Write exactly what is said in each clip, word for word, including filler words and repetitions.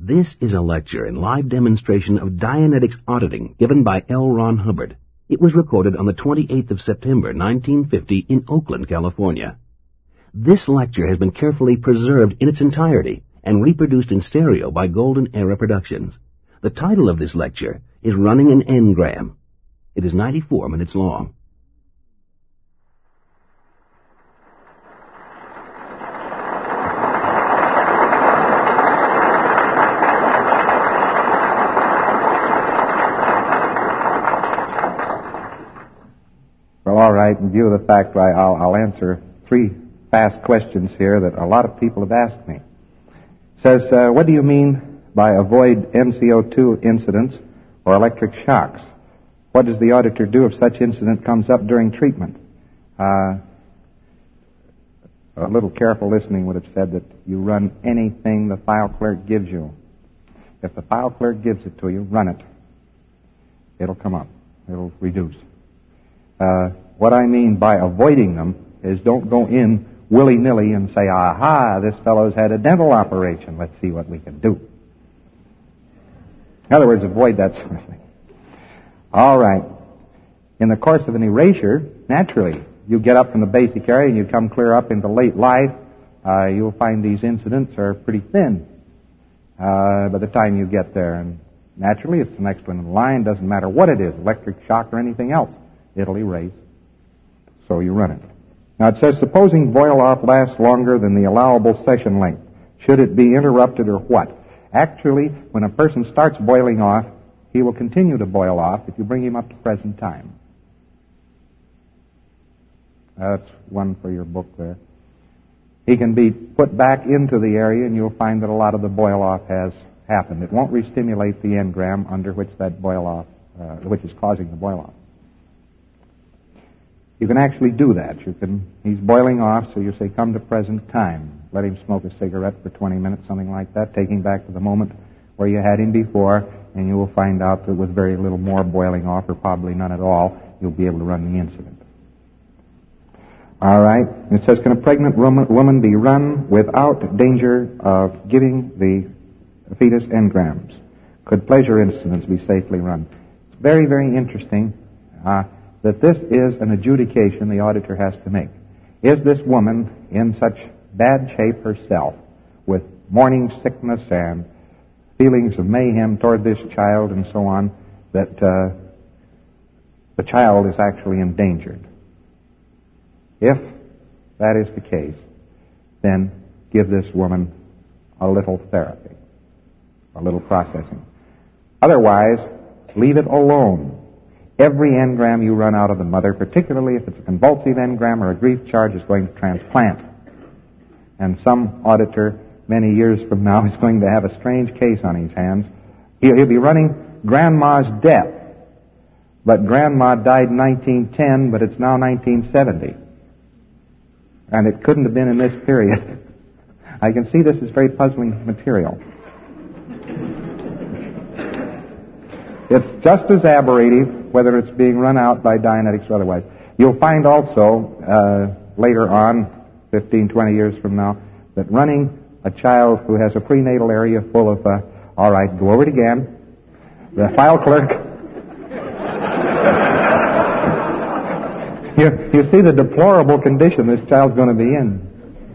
This is a lecture and live demonstration of Dianetics auditing given by L. Ron Hubbard. It was recorded on the twenty-eighth of September, nineteen fifty, in Oakland, California. This lecture has been carefully preserved in its entirety and reproduced in stereo by Golden Era Productions. The title of this lecture is Running an N-Gram. It is ninety-four minutes long. Well, all right, in view of the fact, I, I'll, I'll answer three fast questions here that a lot of people have asked me. It says, uh, what do you mean by avoid N C O two incidents or electric shocks? What does the auditor do if such incident comes up during treatment? Uh, a little careful listening would have said that you run anything the file clerk gives you. If the file clerk gives it to you, run it. It'll come up. It'll reduce. Uh, what I mean by avoiding them is don't go in willy-nilly and say, aha, this fellow's had a dental operation. Let's see what we can do. In other words, avoid that sort of thing. All right. In the course of an erasure, naturally, you get up from the basic area and you come clear up into late life. Uh, you'll find these incidents are pretty thin uh, by the time you get there. And naturally, it's the next one in line. Doesn't matter what it is, electric shock or anything else. It'll erase. So you run it. Now it says, supposing boil-off lasts longer than the allowable session length, should it be interrupted or what? Actually, when a person starts boiling off, he will continue to boil off if you bring him up to present time. That's one for your book there. He can be put back into the area and you'll find that a lot of the boil-off has happened. It won't re-stimulate the N-gram under which that boil-off, uh, which is causing the boil-off. You can actually do that. You can. He's boiling off, so you say, come to present time. Let him smoke a cigarette for twenty minutes, something like that. Take him back to the moment where you had him before, and you will find out that with very little more boiling off, or probably none at all, you'll be able to run the incident. All right. It says, can a pregnant woman be run without danger of giving the fetus N-grams? Could pleasure incidents be safely run? It's very, very interesting. Uh, that this is an adjudication the auditor has to make. Is this woman in such bad shape herself, with morning sickness and feelings of mayhem toward this child and so on, that uh, the child is actually endangered? If that is the case, then give this woman a little therapy, a little processing. Otherwise, leave it alone. Every N-gram you run out of the mother, particularly if it's a convulsive N-gram or a grief charge, is going to transplant. And some auditor many years from now is going to have a strange case on his hands. He'll, he'll be running Grandma's death. But Grandma died in nineteen ten, but it's now nineteen seventy. And it couldn't have been in this period. I can see this is very puzzling material. It's just as aberrative whether it's being run out by Dianetics or otherwise. You'll find also, uh, later on, fifteen, twenty years from now, that running a child who has a prenatal area full of, uh, all right, go over it again, the file clerk, you, you see the deplorable condition this child's going to be in.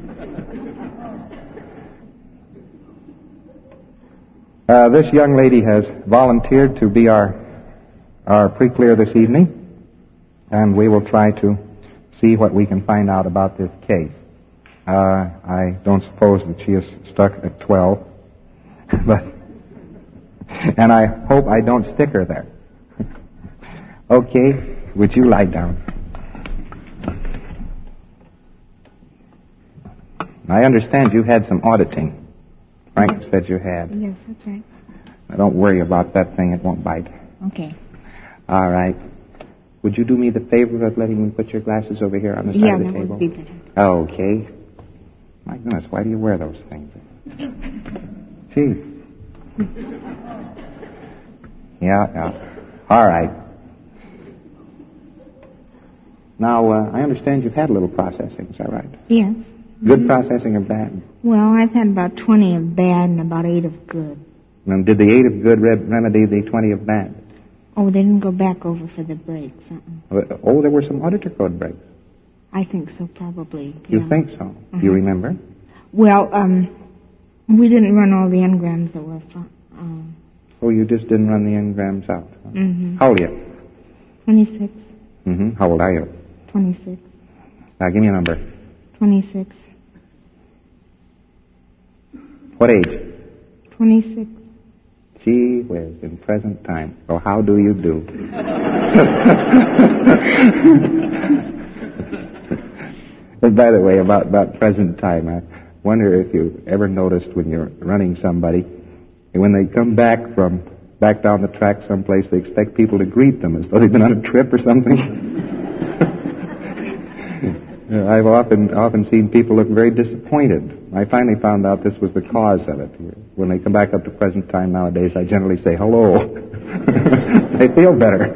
Uh, this young lady has volunteered to be our our pre-clear this evening, and we will try to see what we can find out about this case. Uh, I don't suppose that she is stuck at twelve, but and I hope I don't stick her there. Okay, would you lie down? I understand you had some auditing. Frank said you had. Yes, that's right. Now, don't worry about that thing. It won't bite. Okay. All right. Would you do me the favor of letting me put your glasses over here on the side yeah, of the that table? Would be better. Okay. My goodness, why do you wear those things? Gee. Yeah, yeah. All right. Now, uh, I understand you've had a little processing. Is that right? Yes. Good processing or bad? Well, I've had about twenty of bad and about eight of good. And did the eight of good re- remedy the twenty of bad? Oh, they didn't go back over for the breaks. Uh-uh. Oh, there were some auditor code breaks. I think so, probably. You yeah. think so? Uh-huh. Do you remember? Well, um, we didn't run all the engrams that were fun. Um, oh, you just didn't run the engrams out. Huh? Mm-hmm. How old are you? twenty-six. Mm-hmm. How old are you? twenty-six. Now, give me a number. twenty-six. What age? twenty-six. Gee whiz, in present time. So how do you do? And by the way, about, about present time, I wonder if you ever noticed when you're running somebody, and when they come back from back down the track someplace, they expect people to greet them as though they've been on a trip or something. I've often often seen people look very disappointed. I finally found out this was the cause of it. When they come back up to present time nowadays, I generally say hello. They feel better.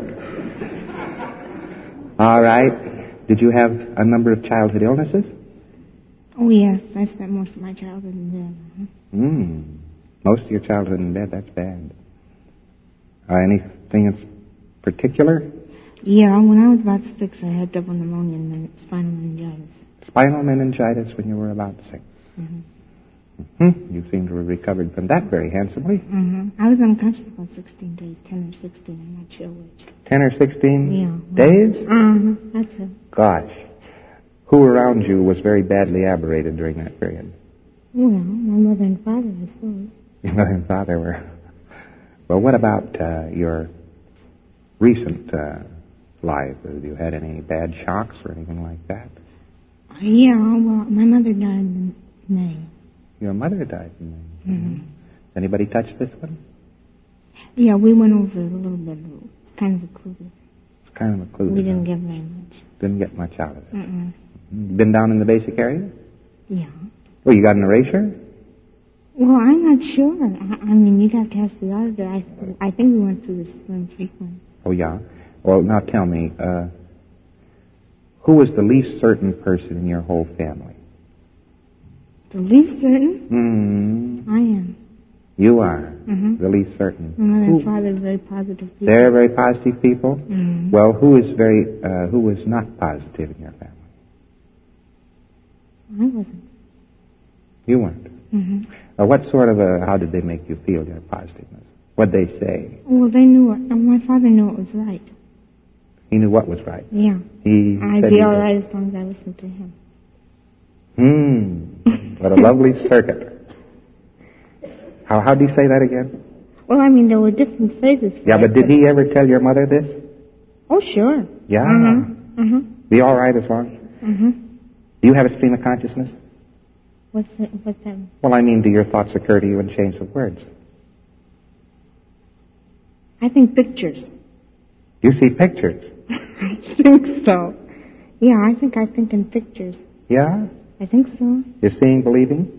All right. Did you have a number of childhood illnesses? Oh, yes. I spent most of my childhood in bed. Hmm. Most of your childhood in bed, that's bad. Uh, anything in particular? Yeah, when I was about six, I had double pneumonia and spinal meningitis. Spinal meningitis when you were about six. Mm-hmm. Mm-hmm. You seem to have recovered from that very handsomely. Mm-hmm. I was unconscious about sixteen days, ten or sixteen, I'm not sure which. Ten or sixteen yeah. days? Uh-huh, that's it. Gosh. Who around you was very badly aberrated during that period? Well, my mother and father, I suppose. Your mother and father were... Well, what about uh, your recent uh, life? Have you had any bad shocks or anything like that? Uh, yeah, well, my mother died in May. Your mother died in May. Mm-hmm. Anybody touch this one? Yeah, we went over it a little bit. It's kind of a clue. It's kind of a clue. We didn't get very much. Didn't get much out of it. Mm-mm. Been down in the basic area? Yeah. Oh, you got an erasure? Well, I'm not sure. I, I mean, you'd have to ask the auditor. I, I think we went through the spring sequence. Oh, yeah? Well, now tell me, uh, who was the least certain person in your whole family? The least certain? Mm-hmm. I am. You are Mm-hmm. the least certain. My mother Who? and father are very positive people. They're very positive people? Mm-hmm. Well, who is very, uh, who was not positive in your family? I wasn't. You weren't. Mm-hmm. Uh, what sort of a, how did they make you feel, your positiveness? What'd they say? Well, they knew it. And my father knew it was right. He knew what was right. Yeah. He I'd said be he all did. right as long as I listened to him. Hmm. What a lovely circuit. How, how'd he say that again? Well, I mean, there were different phrases for Yeah, it, but did he ever tell your mother this? Oh, sure. Yeah. Mm-hmm. Mm-hmm. Be all right as long? Mm-hmm. Do you have a stream of consciousness? What's that? What's that? Well, I mean, do your thoughts occur to you in chains of words? I think pictures. You see pictures? I think so. Yeah, I think I think in pictures. Yeah? I think so. You're seeing, believing?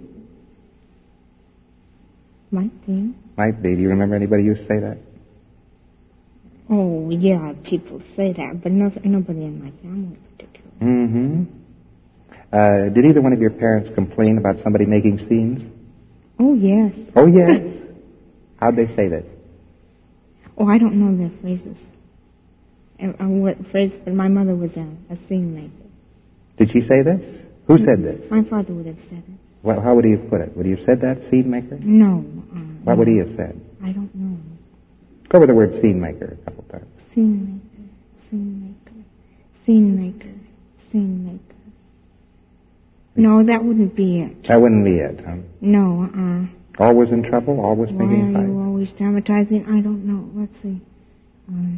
Might be. Might be. Do you remember anybody used to say that? Oh, yeah, people say that, but no, nobody in my family particularly. Mm-hmm. Uh, did either one of your parents complain about somebody making scenes? Oh, yes. Oh, yes. How'd they say this? Oh, I don't know their phrases. Uh, uh, what phrase? But my mother was a, a scene maker. Did she say this? Who said this? My father would have said it. Well, how would he have put it? Would he have said that, scene maker? No. Uh, What would he have said? I don't know. Go with the word scene maker a couple times. Scene maker, scene maker, scene maker, scene maker. No, that wouldn't be it. That wouldn't be it, huh? No, uh. Always in trouble? Always Why making a are you fight? always dramatizing? I don't know. Let's see. Um,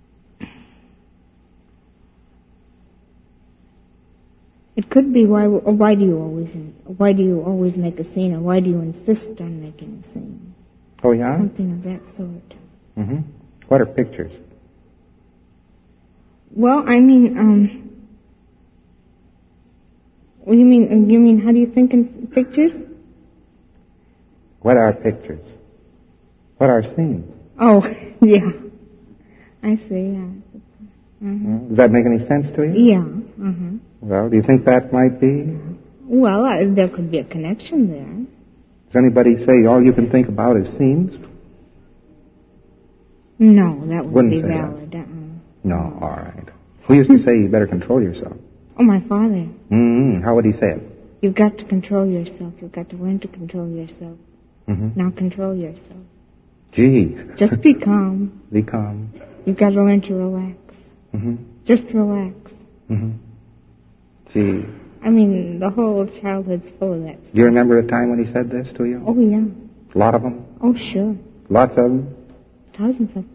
it could be why. Or why do you always? Why do you always make a scene? Or why do you insist on making a scene? Oh, yeah? Something of that sort. Mm-hmm. What are pictures? Well, I mean, um. What do you mean? You mean how do you think in pictures? What are pictures? What are scenes? Oh, yeah. I see, yeah. Mm-hmm. Does that make any sense to you? Yeah. Mm-hmm. Well, do you think that might be? Well, uh, there could be a connection there. Does anybody say all you can think about is scenes? No, that wouldn't, Wouldn't be say valid. Uh-uh. No, all right. Who used to say you better control yourself? Oh, my father. Mm-hmm. How would he say it? You've got to control yourself. You've got to learn to control yourself. Mm-hmm. Now control yourself. Gee. Just be calm. Be calm. You've got to learn to relax. Mm-hmm. Just relax. Mm-hmm. Gee. I mean, the whole childhood's full of that stuff. Do you remember a time when he said this to you? Oh, yeah. A lot of them? Oh, sure. Lots of them? Thousands of them.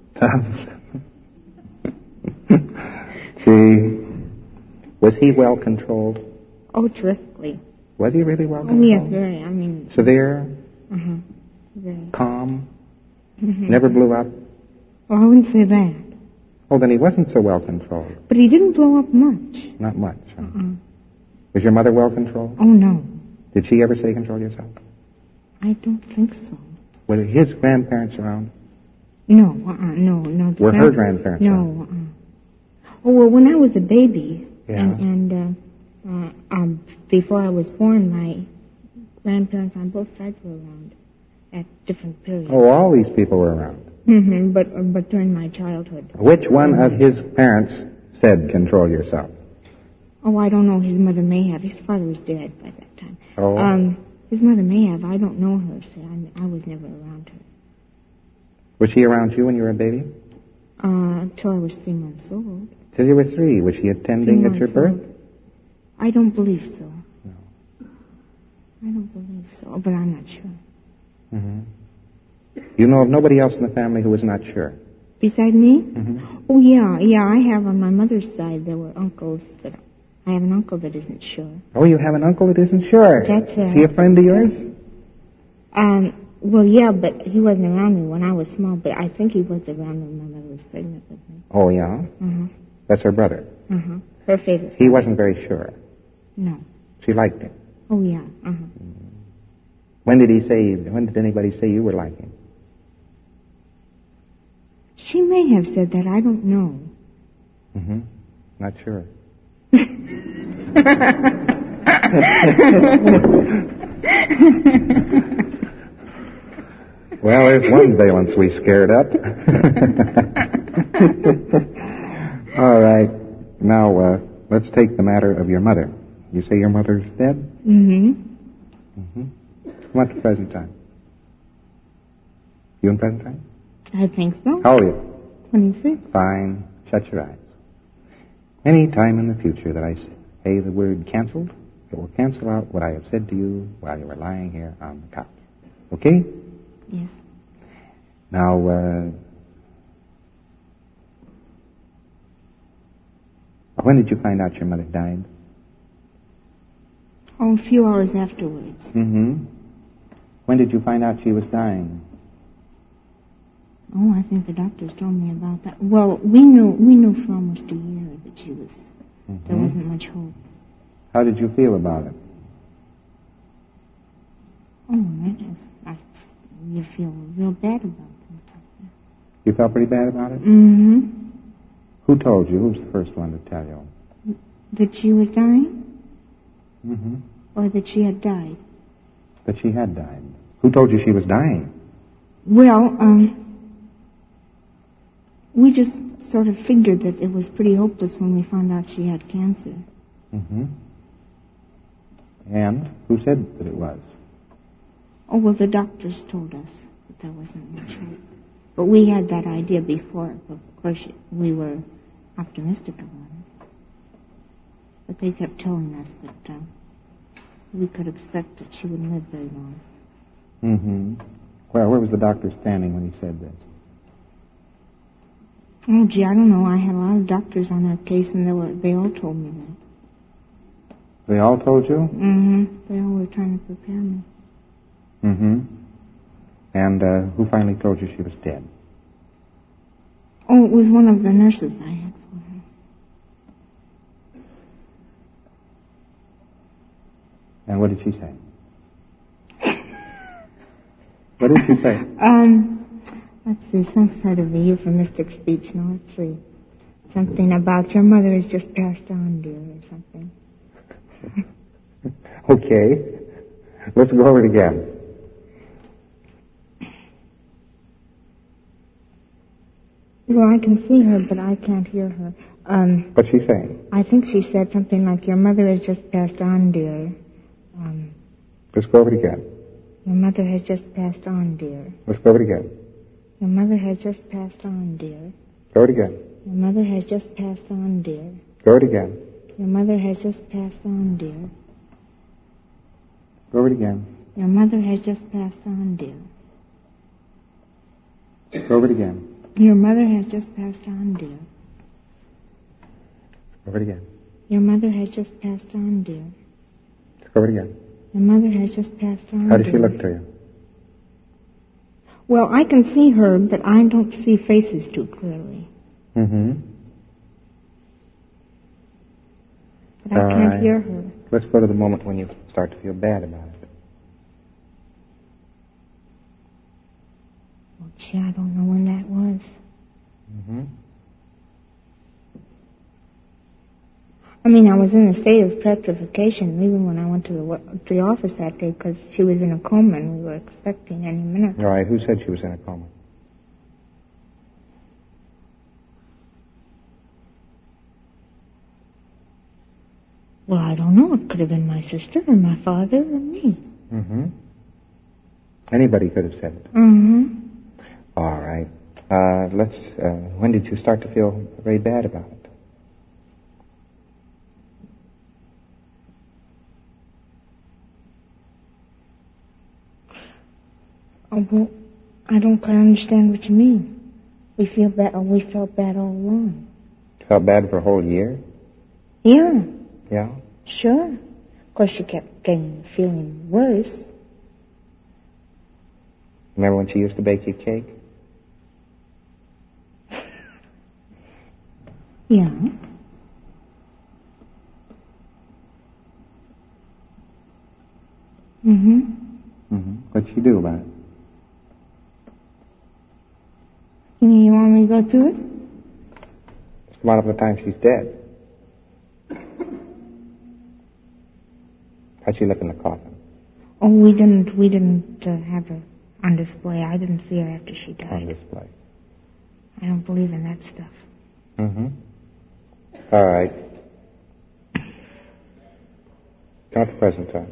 Gee. Was he well controlled? Oh, terrifically. Was he really well Oh, controlled? yes, very. I mean... Severe? Uh-huh. Very. Calm? Mm-hmm. Never blew up? Oh, I wouldn't say that. Oh, then he wasn't so well controlled. But he didn't blow up much. Not much. Huh? Uh-uh. Was your mother well controlled? Oh, no. Did she ever say control yourself? I don't think so. Were his grandparents around? No, uh-uh, no, no. The Were her grand- grandparents No, around? uh-uh. Oh, well, when I was a baby, Yeah. and, and uh, uh, um, before I was born, my grandparents on both sides were around at different periods. Oh, all these people were around. Mm-hmm, but, uh, but during my childhood. Which one of his parents said control yourself? Oh, I don't know. His mother may have. His father was dead by that time. Oh. Um, his mother may have. I don't know her, so I, I was never around her. Was she around you when you were a baby? Uh, until I was three months old. Till you were three. Was she attending Three at your months birth? old. I don't believe so. No. I don't believe so, but I'm not sure. Mm-hmm. You know of nobody else in the family who was not sure? Beside me? Mm-hmm. Oh, yeah, yeah, I have on my mother's side, there were uncles that, I have an uncle that isn't sure. Oh, you have an uncle that isn't sure? That's right. Is he a friend of yours? Um, well, yeah, but he wasn't around me when I was small, but I think he was around when my mother was pregnant with me. Oh, yeah? Uh-huh, That's her brother. uh-huh. Her favorite. He wasn't very sure. No. She liked him. Oh, yeah, uh-huh. When did he say, when did anybody say you were like him? She may have said that, I don't know. Mm-hmm. Not sure. Well, there's one valence we scared up. All right. Now, uh, let's take the matter of your mother. You say your mother's dead? Mm-hmm. Mm-hmm. Come on to present time. You in present time? I think so. How old are you? twenty-six. Fine. Shut your eyes. Any time in the future that I say the word canceled, it will cancel out what I have said to you while you were lying here on the couch. Okay? Yes. Now, uh, when did you find out your mother died? Oh, a few hours afterwards. Mm-hmm. When did you find out she was dying? Oh, I think the doctors told me about that. Well, we knew we knew for almost a year that she was. Mm-hmm. There wasn't much hope. How did you feel about it? Oh, I, I, you feel real bad about it. You felt pretty bad about it? Mm-hmm. Who told you? Who was the first one to tell you? That she was dying, Mm-hmm. or that she had died. That she had died. Who told you she was dying? Well, um, we just sort of figured that it was pretty hopeless when we found out she had cancer. Mm-hmm. And who said that it was? Oh, well, the doctors told us that there wasn't much hope. But we had that idea before. Of course, we were optimistic about it. But they kept telling us that uh, we could expect that she wouldn't live very long. Mm-hmm. Well, where was the doctor standing when he said this? Oh, gee, I don't know. I had a lot of doctors on that case, and they were they all told me that. They all told you? Mm-hmm. They all were trying to prepare me. Mm-hmm. And uh, who finally told you she was dead? Oh, it was one of the nurses I had for her. And what did she say? What did she say? Um, let's see, some sort of a euphemistic speech. Now, let's see. Something about your mother has just passed on, dear, or something. Okay. Let's go over it again. Well, I can see her, but I can't hear her. Um, What's she saying? I think she said something like, your mother has just passed on, dear. Um, Let's go over it again. your mother has just passed on, dear. Let's go over it again. Your mother has just passed on, dear. Go over it again. Your mother has just passed on, dear. Go over it again. Your mother has just passed on, dear. Go over it again. Your mother has just passed on, dear. Go over it again. Your mother has just passed on, dear. Go over it again. Your mother has just passed on, dear. Go over it again. Your mother has just passed on, How does she dear. look to you? Well, I can see her, but I don't see faces too clearly. Mm-hmm. But I All can't right. hear her. Let's go to the moment when you start to feel bad about it. Well, gee, I don't know when that was. Mm-hmm. I mean, I was in a state of petrification even when I went to the, wo- to the office that day because she was in a coma and we were expecting any minute. All right. Who said she was in a coma? Well, I don't know. It could have been my sister or my father or me. Mm-hmm. Anybody could have said it. Mm-hmm. All right. Uh, let's. Uh, when did you start to feel very bad about it? Oh, well, I don't quite understand what you mean. We feel bad. Oh, we felt bad all along. Felt bad for a whole year? Yeah, Yeah. sure. Of course, she kept getting feeling worse. Remember when she used to bake you cake? Yeah. Mm-hmm. Mm-hmm. What'd she do about it? You mean you want me to go through it? It's one of the times she's dead. How'd she look in the coffin? Oh, we didn't. We didn't uh, have her on display. I didn't see her after she died. On display. I don't believe in that stuff. Mm-hmm. All right. Not the present time.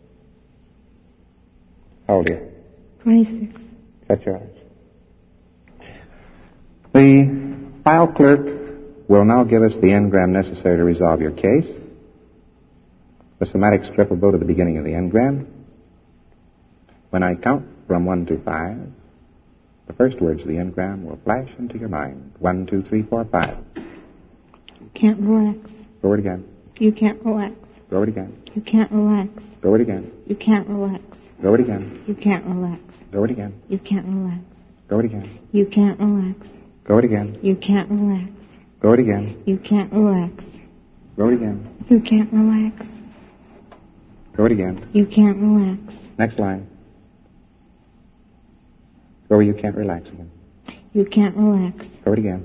How old are you? Twenty-six. Shut your eyes. The file clerk will now give us the engram necessary to resolve your case. The somatic strip will go to the beginning of the engram. When I count from one to five, the first words of the engram will flash into your mind. One, two, three, four, five. You can't relax. Go over it again. You can't relax. Go over it again. You can't relax. Go over it again. You can't relax. Go over it again. You can't relax. Go over it again. You can't relax. Go over it again. You can't relax. Go over it again. You can't relax. Go over it again. You can't relax. Go over it again. You can't relax. Go over it again. You can't relax. Next line. Go where you can't relax again. You can't relax. Go over it again.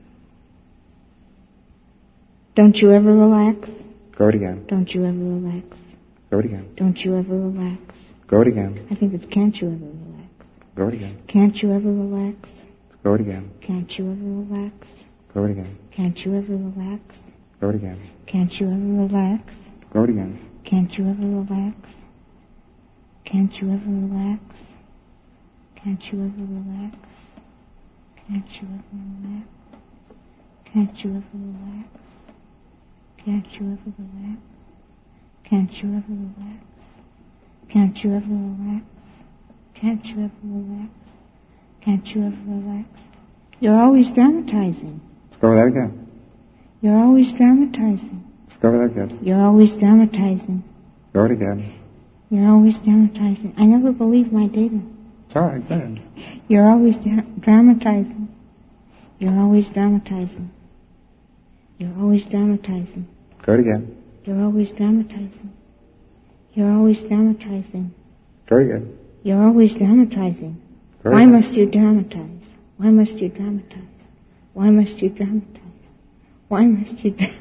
Don't you ever relax? Go over it again. Don't you ever relax? Go over it again. Don't you ever relax? Go over it again. I think it's can't you ever relax? Go over it again. Can't you ever relax? Go over it again. Can't you ever relax? Go over it again. Can't you ever relax? Go over it again. Can't you ever relax? Go over it again. Can't you ever relax? Can't you ever relax? Can't you ever relax? Can't you ever relax? Can't you ever relax? Can't you ever relax? Can't you ever relax? Can't you ever relax? Can't you ever relax? Can't you ever relax? You're always dramatizing. Let's go over that again. You're always dramatizing. Let's go over that again. You're always dramatizing. Go over it again. You're always dramatizing. I never believe my data. It's all right, go ahead. You're always dra- dramatizing. You're always dramatizing. You're always dramatizing. Go it again. You're always dramatizing. You're always dramatizing. Go it again. You're always dramatizing. Go Why again. must you dramatize? Why must you dramatize? Why must you dramatize? Why must you dramatize?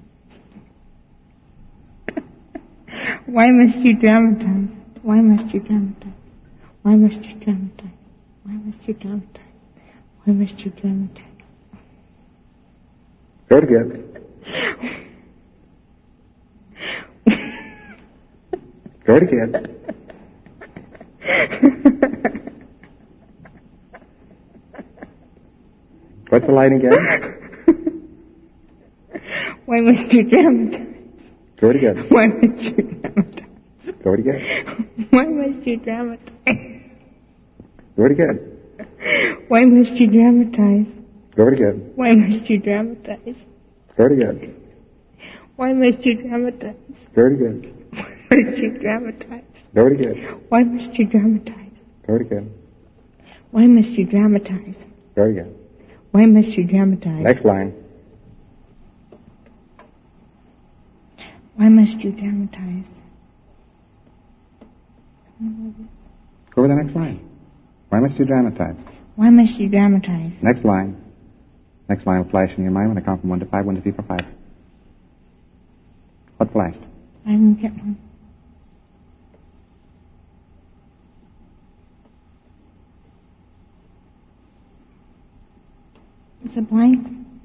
Why must you dramatize? Why must you dramatize? Why must you dramatize? Why must you dramatize? Why must you dramatize? Go it again. Go it again. What's the line again? Why must you dramatize? Go it again. Why must you dramatize? Go it again. Why must you dramatize? Go it again. Why must you dramatize? Go it again. Why must you dramatize? Go it again. Why must you dramatize? Go it again. Why must you dramatize? Go it again. Why must you dramatize? Go it again. Why must you dramatize? Go it again. Why must you dramatize? Next line. Why must you dramatize? Go over the next line. Why must you dramatize? Why must you dramatize? Next line. Next line will flash in your mind when I count from one to five. One, two, three, four, five. What flashed? I didn't get one. It's a blank.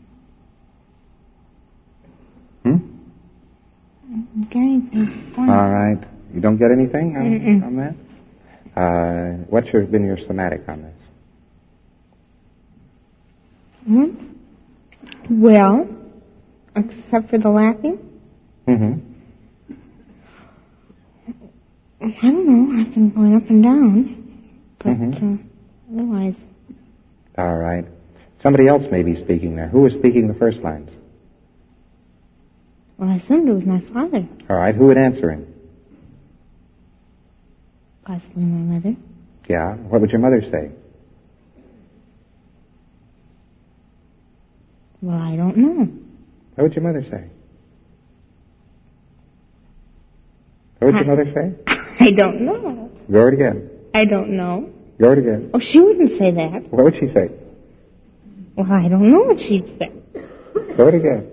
Hmm? Okay, it's blank. All right. You don't get anything on, Mm-mm. on that? Uh, what's your, been your somatic on this? Hmm? Well, except for the laughing, Mm-hmm. I don't know. I've been going up and down, but Mhm. uh, otherwise, All right. Somebody else may be speaking there. Who was speaking the first lines? well, I assumed it was my father, All right. Who would answer him? possibly my mother. Yeah. What would your mother say? Well, I don't know. What would your mother say? What would your I- mother say? I don't know. Go it again. I don't know. Go it again. Oh, she wouldn't say that. What would she say? Well, I don't know what she'd say. Go it again.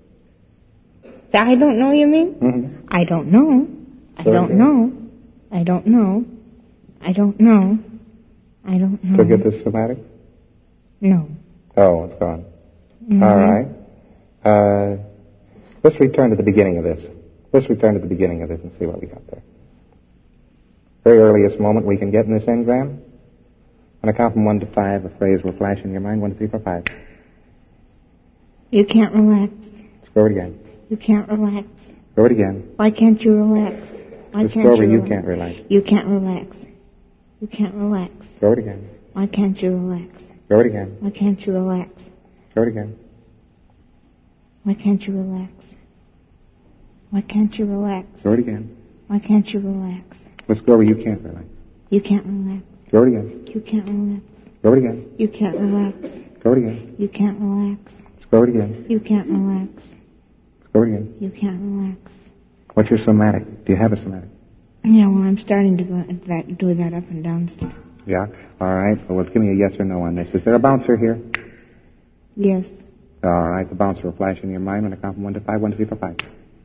I don't know, you mean? Mm-hmm. I don't know. I Very don't good. know. I don't know. I don't know. I don't know. Still get this somatic? No. Oh, it's gone. Mhm. All right. Uh, let's return to the beginning of this. Let's return to the beginning of this and see what we got there. Very earliest moment we can get in this engram. When I count from one to five, a phrase will flash in your mind. One, two, three, four, five. You can't relax. Let's go it again. You can't relax. Go it again. Why can't you relax? Why Let's can't go over you you relax? can't relax. You can't relax. You can't relax. Go it again. Why can't you relax? Go it again. Why can't you relax? Go it again. Why can't you relax? Why can't you relax? Go it again. Why can't you relax? Let's go over you can't relax. You can't relax. Go it again. You can't relax. Go it again. You can't relax. Go it again. You can't relax. Let's go it again. You can't relax. Let's go it again. You can't relax. What's your somatic? Do you have a somatic? Yeah, well, I'm starting to go that, do that up and down stuff. Yeah. All right. Well, give me a yes or no on this. Is there a bouncer here? Yes. All right. The bouncer will flash in your mind when I count from one to five. One, two, three, four, five.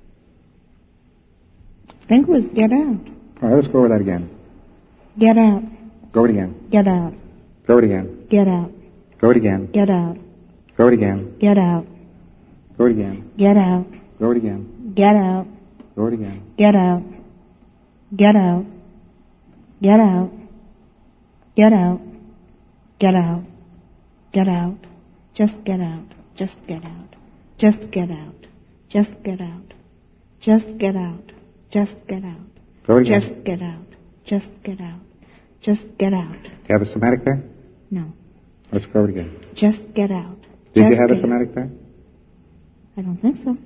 I think it was get out. All right. Let's go over that again. Get out. Go it again. Get out. Go it again. Get out. Go it again. Get out. Go it again. Get out. Go it again. Get out. Go it again. Get out. Go it again. Get out. Get out. Get out. Get out. Get out. Get out. Just get out. Just get out. Just get out. Just get out. Just get out. Just get out. Go it again. Just get out. Just get out. Just get out. Do you have a somatic there? No. Let's go it again. Just get out. Did you Just have a get- somatic there? I don't think so.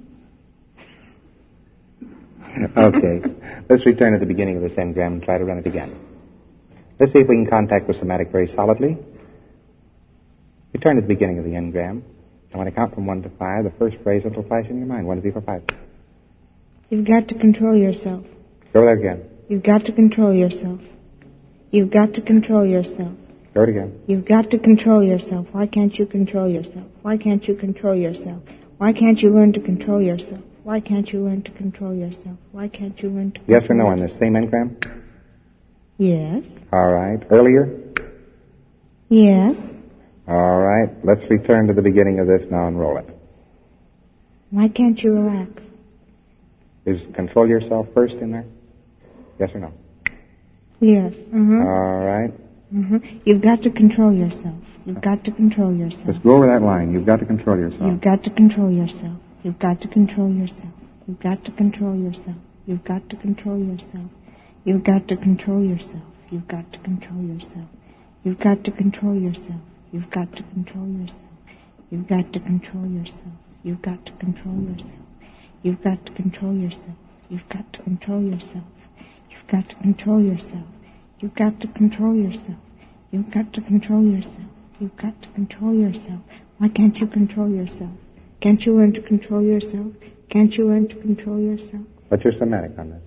Okay. Let's return to the beginning of this engram and try to run it again. Let's see if we can contact the somatic very solidly. Return to the beginning of the engram. And when I count from one to five, the first phrase that will flash in your mind. One, two, three, four, five. You've got to control yourself. Go there again. You've got to control yourself. You've got to control yourself. Go it again. You've got to control yourself. Why can't you control yourself? Why can't you control yourself? Why can't you learn to control yourself? Why can't you learn to control yourself? Why can't you learn to control Yes or no on this same engram? Yes. All right. Earlier? Yes. All right. Let's return to the beginning of this now and roll it. Why can't you relax? Is control yourself first in there? Yes or no? Yes. Uh-huh. All right. Uh-huh. You've got to control yourself. You've got to control yourself. Just go over that line. You've got to control yourself. You've got to control yourself. You've got to control yourself. You've got to control yourself. You've got to control yourself. You've got to control yourself. You've got to control yourself. You've got to control yourself. You've got to control yourself. You've got to control yourself. You've got to control yourself. You've got to control yourself. You've got to control yourself. You've got to control yourself. You've got to control yourself. You've got to control yourself. You've got to control yourself. Why can't you control yourself? Can't you learn to control yourself? Can't you learn to control yourself? What's your somatic on this?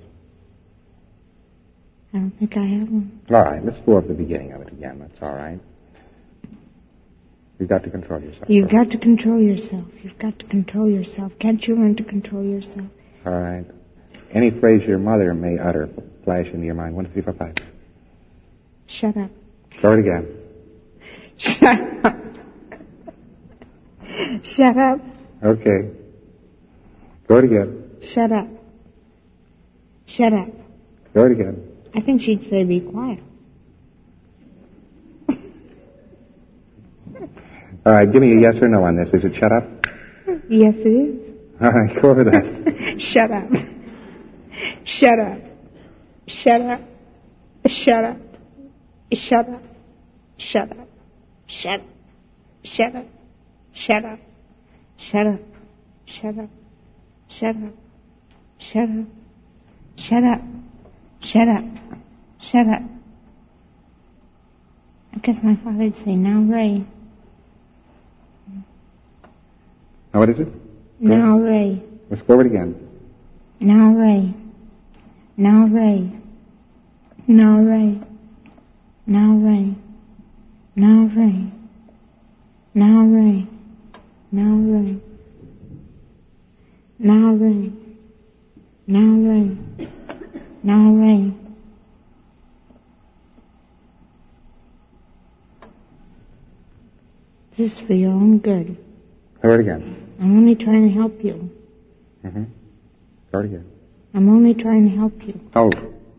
I don't think I have one. All right, let's go over the beginning of it again. That's all right. You've got to control yourself. You've got to control yourself. You've got to control yourself. Can't you learn to control yourself? All right. Any phrase your mother may utter flash into your mind. One, two, three, four, five. Shut up. Go it again. Shut up. Shut up. Okay. Go it again. Shut up. Shut up. Go it again. I think she'd say be quiet. All right, give me a yes or no on this. Is it shut up? Yes, it is. All right, go over that. Shut up. Shut up. Shut up. Shut up. Shut up. Shut up. Shut up. Shut up. Shut up. Shut up. Shut up. Shut up. Shut up. Shut up. Shut up. Shut up. I guess my father'd say, now, Ray. Now, what is it? Go Now, ahead. Ray. Let's go over it again. Now, Ray. Now, Ray. Now, Ray. Now, Ray. Now, Ray. Now, Ray. Now, Ray. Now, Ray. Now, Ray. Now, Ray. This is for your own good. Go it again. I'm only trying to help you. Mm-hmm. Go it again. I'm only trying to help you. Oh.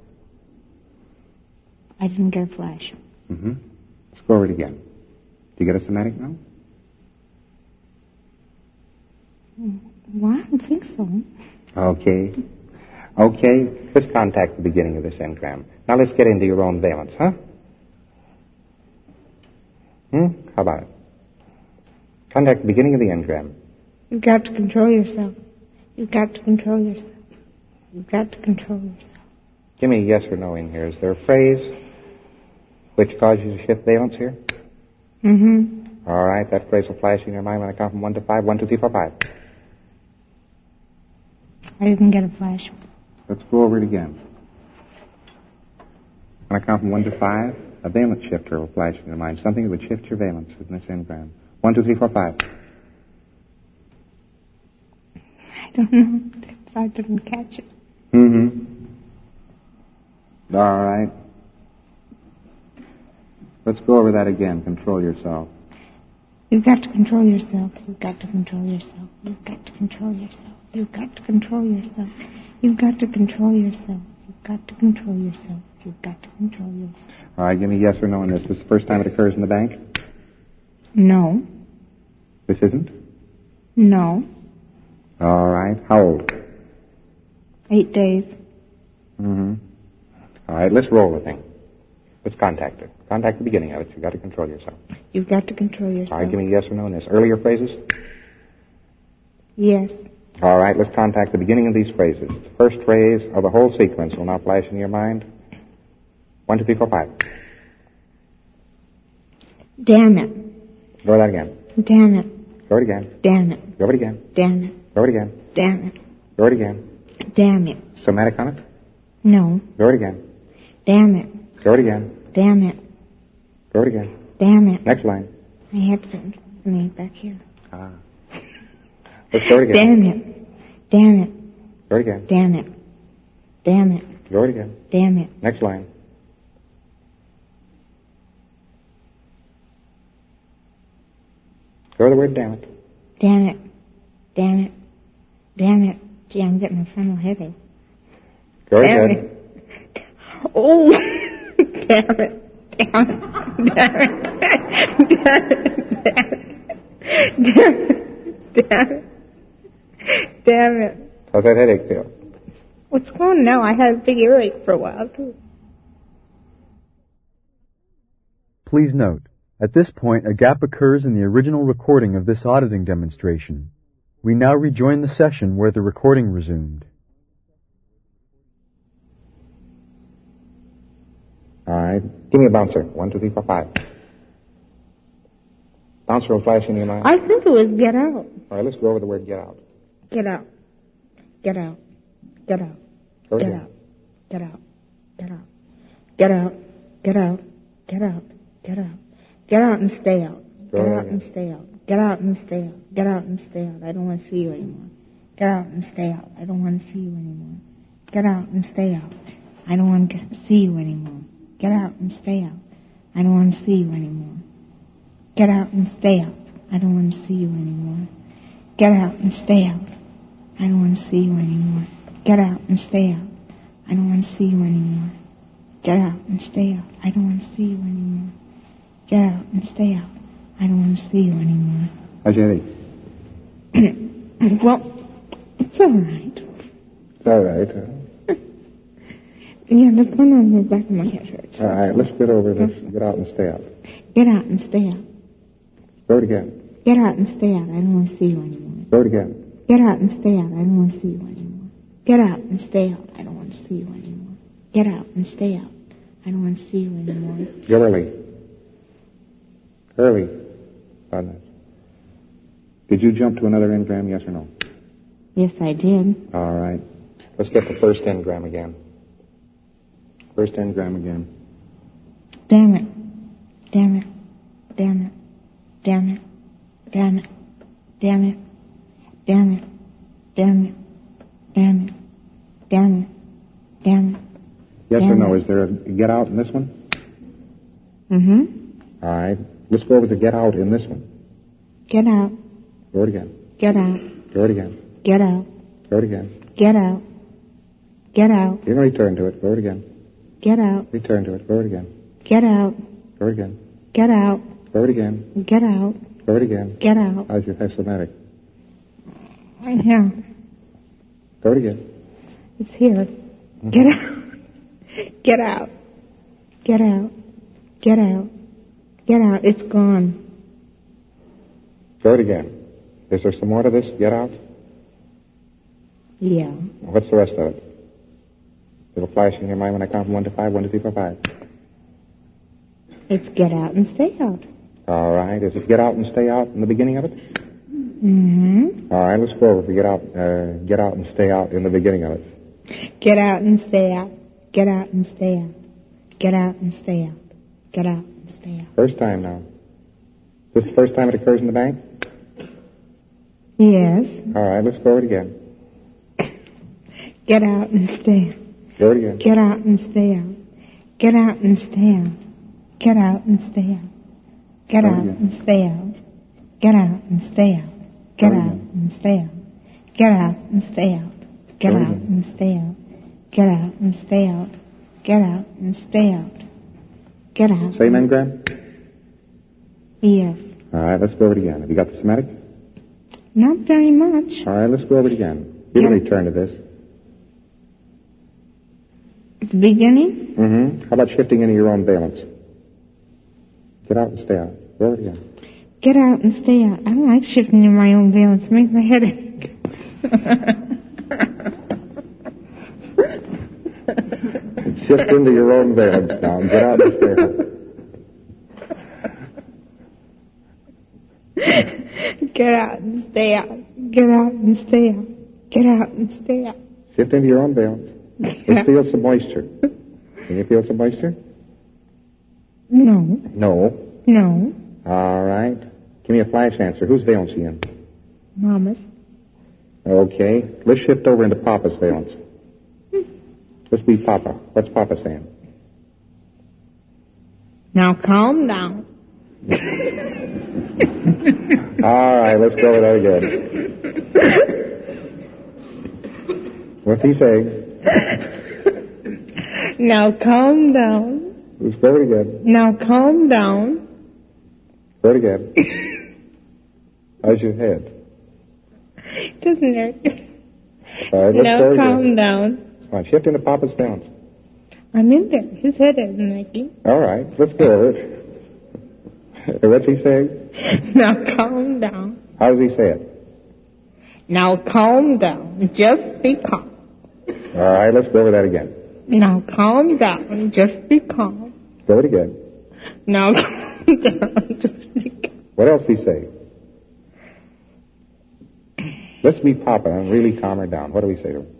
I didn't get a flash. Mm-hmm. Let's go over it again. Do you get a somatic now? Well, I don't think so. Okay. Okay. Let's contact the beginning of this engram. Now let's get into your own valence, huh? Hmm? How about it? Contact the beginning of the engram. You've got to control yourself. You've got to control yourself. You've got to control yourself. Give me a yes or no in here. Is there a phrase which causes you to shift valence here? Mm-hmm. All right. That phrase will flash in your mind when I count from one to five. One, two, three, four, five. I didn't get a flash. Let's go over it again. When I count from one to five, a valence shifter will flash in your mind. Something that would shift your valence in this engram. One, two, three, four, five. I don't know. I didn't catch it. Mm-hmm. All right. Let's go over that again. Control yourself. You've got to control yourself. You've got to control yourself. You've got to control yourself. You've got to control yourself. You've got to control yourself. You've got to control yourself. You've got to control yourself. All right, give me yes or no on this. This is the first time it occurs in the bank? No. This isn't? No. All right. How old? Eight days. Mm-hmm. All right, let's roll the thing. Let's contact it. Contact the beginning of it. You've got to control yourself. You've got to control yourself. All right, give me yes or no on this. Earlier phrases? Yes. All right, let's contact the beginning of these phrases. The first phrase of the whole sequence will now flash in your mind. One, two, three, four, five. Damn it. Go that again. Damn it. Go it again. Damn it. Go it again. Damn it. Go it again. Damn it. Go it again. Damn it. Somatic on it? No. Go it again. Damn it. Go it again. Damn it. Go it again. Damn it. Next line. I had to me back here. Ah. Let's go it again. Damn it. Damn it. Go it again. Damn it. Damn it. Go it again. Damn it. Next line. Go the word damn it. Damn it. Damn it. Damn it. Gee, I'm getting a frontal headache. Go Damn ahead. it. Oh, damn it. Damn it. Damn it. Damn it. Damn it. Damn it. Damn it. How's that headache feel? What's going on now? I had a big earache for a while, too. Please note, at this point a gap occurs in the original recording of this auditing demonstration. We now rejoin the session where the recording resumed. All right. Give me a bouncer. One, two, three, four, five. Bouncer will flash in your mind. I think it was get out. All right, let's go over the word get out. Get out. Get out. Get out. Go Get ahead. out. Get out. Get out. Get out. Get out. Get out. Get out. Get out and stay out. Go Get ahead out and again. stay out. Get out and stay out. Get out and stay out. I don't want to see you anymore. Get out and stay out. I don't want to see you anymore. Get out and stay out. I don't want to see you anymore. Get out and stay out. I don't want to see you anymore. Get out and stay out. I don't want to see you anymore. Get out and stay out. I don't want to see you anymore. Get out and stay out. I don't want to see you anymore. Get out and stay out. I don't want to see you anymore. Get out and stay out. I don't want to see you anymore. How's your headache? Well, it's all right. It's all right. Uh, Yeah, the one on the back of my head hurts. all right, let's get over this. Get out and stay out. Get out and stay out. Go it again. Get out and stay out. I don't want to see you anymore. Go it again. Get out and stay out. I don't want to see you anymore. Get out and stay out. I don't want to see you anymore. Get out and stay out. I don't want to see you anymore. Go early. Early. On that. Did you jump to another engram, yes or no? Yes, I did. All right. Let's get the first engram again. First engram again. Damn it. Damn it. Damn it. Damn it. Damn it. Damn it. Damn it. Damn it. Damn it. Damn it. Damn it. Yes Damn or no? it. Is there a get out in this one? Mm-hmm. All right. Let's go over the get out in this one. Get out. Go it again. Get out. Go it again. Get out. Go it again. Get out. Get out. You can return to it. Go it again. Get out. Return to it. Go it again. Get out. Go it again. Get out. Go it again. Get out. Go it again. Get out. How's your hypsomatic? Yeah. Go it again. It's here. Get out. Get out. Get out. Get out. Get out. It's gone. Go it again. Is there some more to this? Get out? Yeah. What's the rest of it? It'll flash in your mind when I count from one to five. One, two, three, four, five. It's get out and stay out. All right. Is it get out and stay out in the beginning of it? Mm-hmm. All right. Let's go over the get out, uh, get out and stay out in the beginning of it. Get out and stay out. Get out and stay out. Get out and stay out. Get out and stay out. First time now. This the first time it occurs in the bank? Yes. All right. Let's go over it again. Get out and stay out. Go it again. Get out and stay out. Get out and stay out. Get out and stay out. Get out and stay out. Get out and stay out. Get out and stay out. Get out and stay out. Get out and stay out. Get out and stay out. Get out and stay out. Get out. Same engram? Yes. All right. Let's go over it again. Have you got the somatic? Not very much. All right. Let's go over it again. You can Yeah. return to this. At the beginning? Mm-hmm. How about shifting into your own valence? Get out and stay out. Go over it again. Get out and stay out. I don't like shifting in my own valence. It makes my head ache. Shift into your own valence now. Get out and stay out. Get out and stay out. Get out and stay out. Get out and stay out. Shift into your own valence. Let's feel some moisture. Can you feel some moisture? No. No. No. All right. Give me a flash answer. Whose valence are you in? Mama's. Okay. Let's shift over into Papa's valence. Let's be Papa. What's Papa saying? Now calm down. All right. Let's go with that again. What's he saying? Now calm down. Let's go it again. Now calm down. Go it again. How's your head? Doesn't hurt. All right, let's now go calm again. down. Come on, shift into Papa's balance. I'm in there. His head isn't making. All right, let's go over it. What's he saying? Now calm down. How does he say it? Now calm down. Just be calm. All right, let's go over that again. Now calm down. Just be calm. Go it again. Now calm down. Just be calm. What else he say? Let's be Papa and really calm her down. What do we say to her?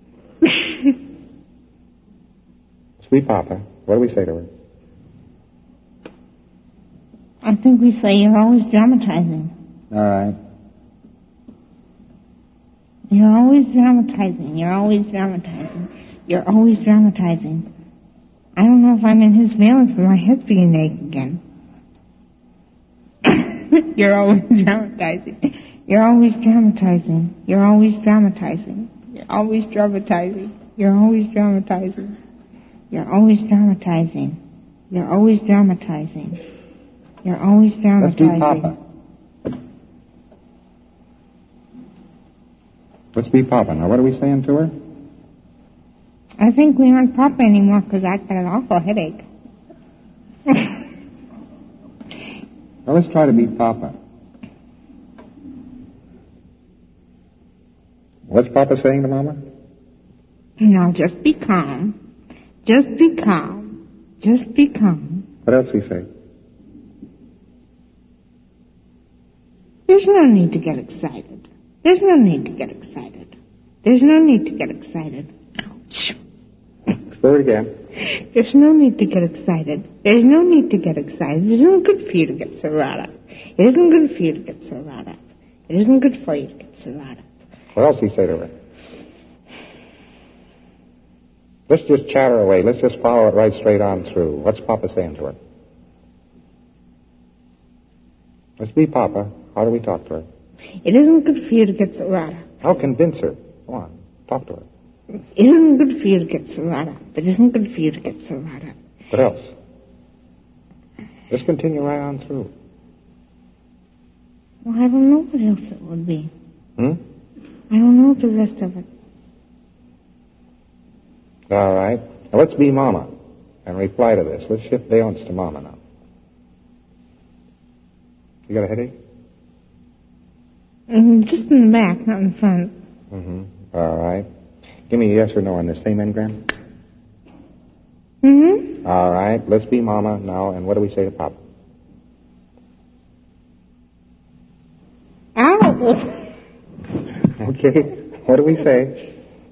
Sweet Papa, what do we say to her? I think we say you're always dramatizing. All right. You're always dramatizing. You're always dramatizing. You're always dramatizing. I don't know if I'm in his valence, but my head's beginning to ache again. You're always dramatizing. You're always dramatizing. You're always dramatizing. You're always dramatizing. You're always dramatizing. You're always dramatizing. You're always dramatizing. You're always dramatizing. Let's be Papa. Let's be Papa. Now, what are we saying to her? I think we aren't Papa anymore because I got an awful headache. Well, let's try to be Papa. What's Papa saying to Mama? Now, just be calm. Just be calm. Just be calm. What else he say? There's no need to get excited. There's no need to get excited. There's no need to get excited. Ouch. Go it again. There's no need to get excited. There's no need to get excited. It isn't good for you to get so wrought up. It isn't good for you to get so wrought up. It isn't good for you to get so wrought up. What else he say to her? Let's just chatter away. Let's just follow it right straight on through. What's Papa saying to her? Let's be Papa. How do we talk to her? It isn't good for you to get so wrought up. I'll convince her. Go on. Talk to her. It isn't good for you to get so wrought up. It isn't good for you to get so wrought up. What else? Let's continue right on through. Well, I don't know what else it would be. Hmm? I don't know the rest of it. All right. Now let's be Mama and reply to this. Let's shift valence to Mama now. You got a headache? Mm, just in the back, not in the front. Mm-hmm. All right. Give me a yes or no on this same engram. Mm-hmm. All right. Let's be Mama now, and what do we say to Papa? Ow! Okay. What do we say?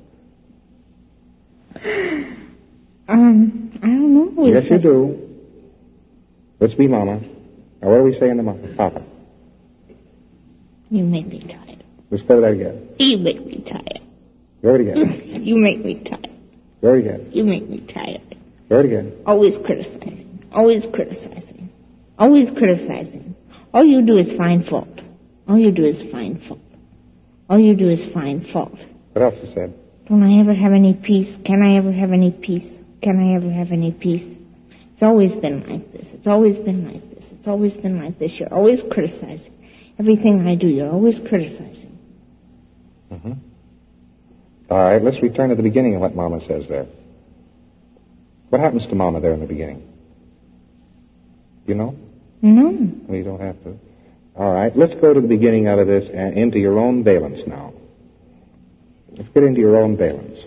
Um, I don't know. We Yes, said- you do. Let's be Mama. Now, what are we saying to Mama? Papa? You make me tired. Let's go to that again. You make me tired. Go it again. You make me tired. Go it again. You make me tired. Go it again. Always criticizing. Always criticizing. Always criticizing. All you do is find fault. All you do is find fault. All you do is find fault. What else he said? Don't I ever have any peace? Can I ever have any peace? Can I ever have any peace? It's always been like this. It's always been like this. It's always been like this. You're always criticizing. Everything I do, you're always criticizing. Mm-hmm. All right, let's return to the beginning of what Mama says there. What happens to Mama there in the beginning? You know? No. Well, you don't have to. All right, let's go to the beginning out of this and into your own valence now. Let's get into your own valence.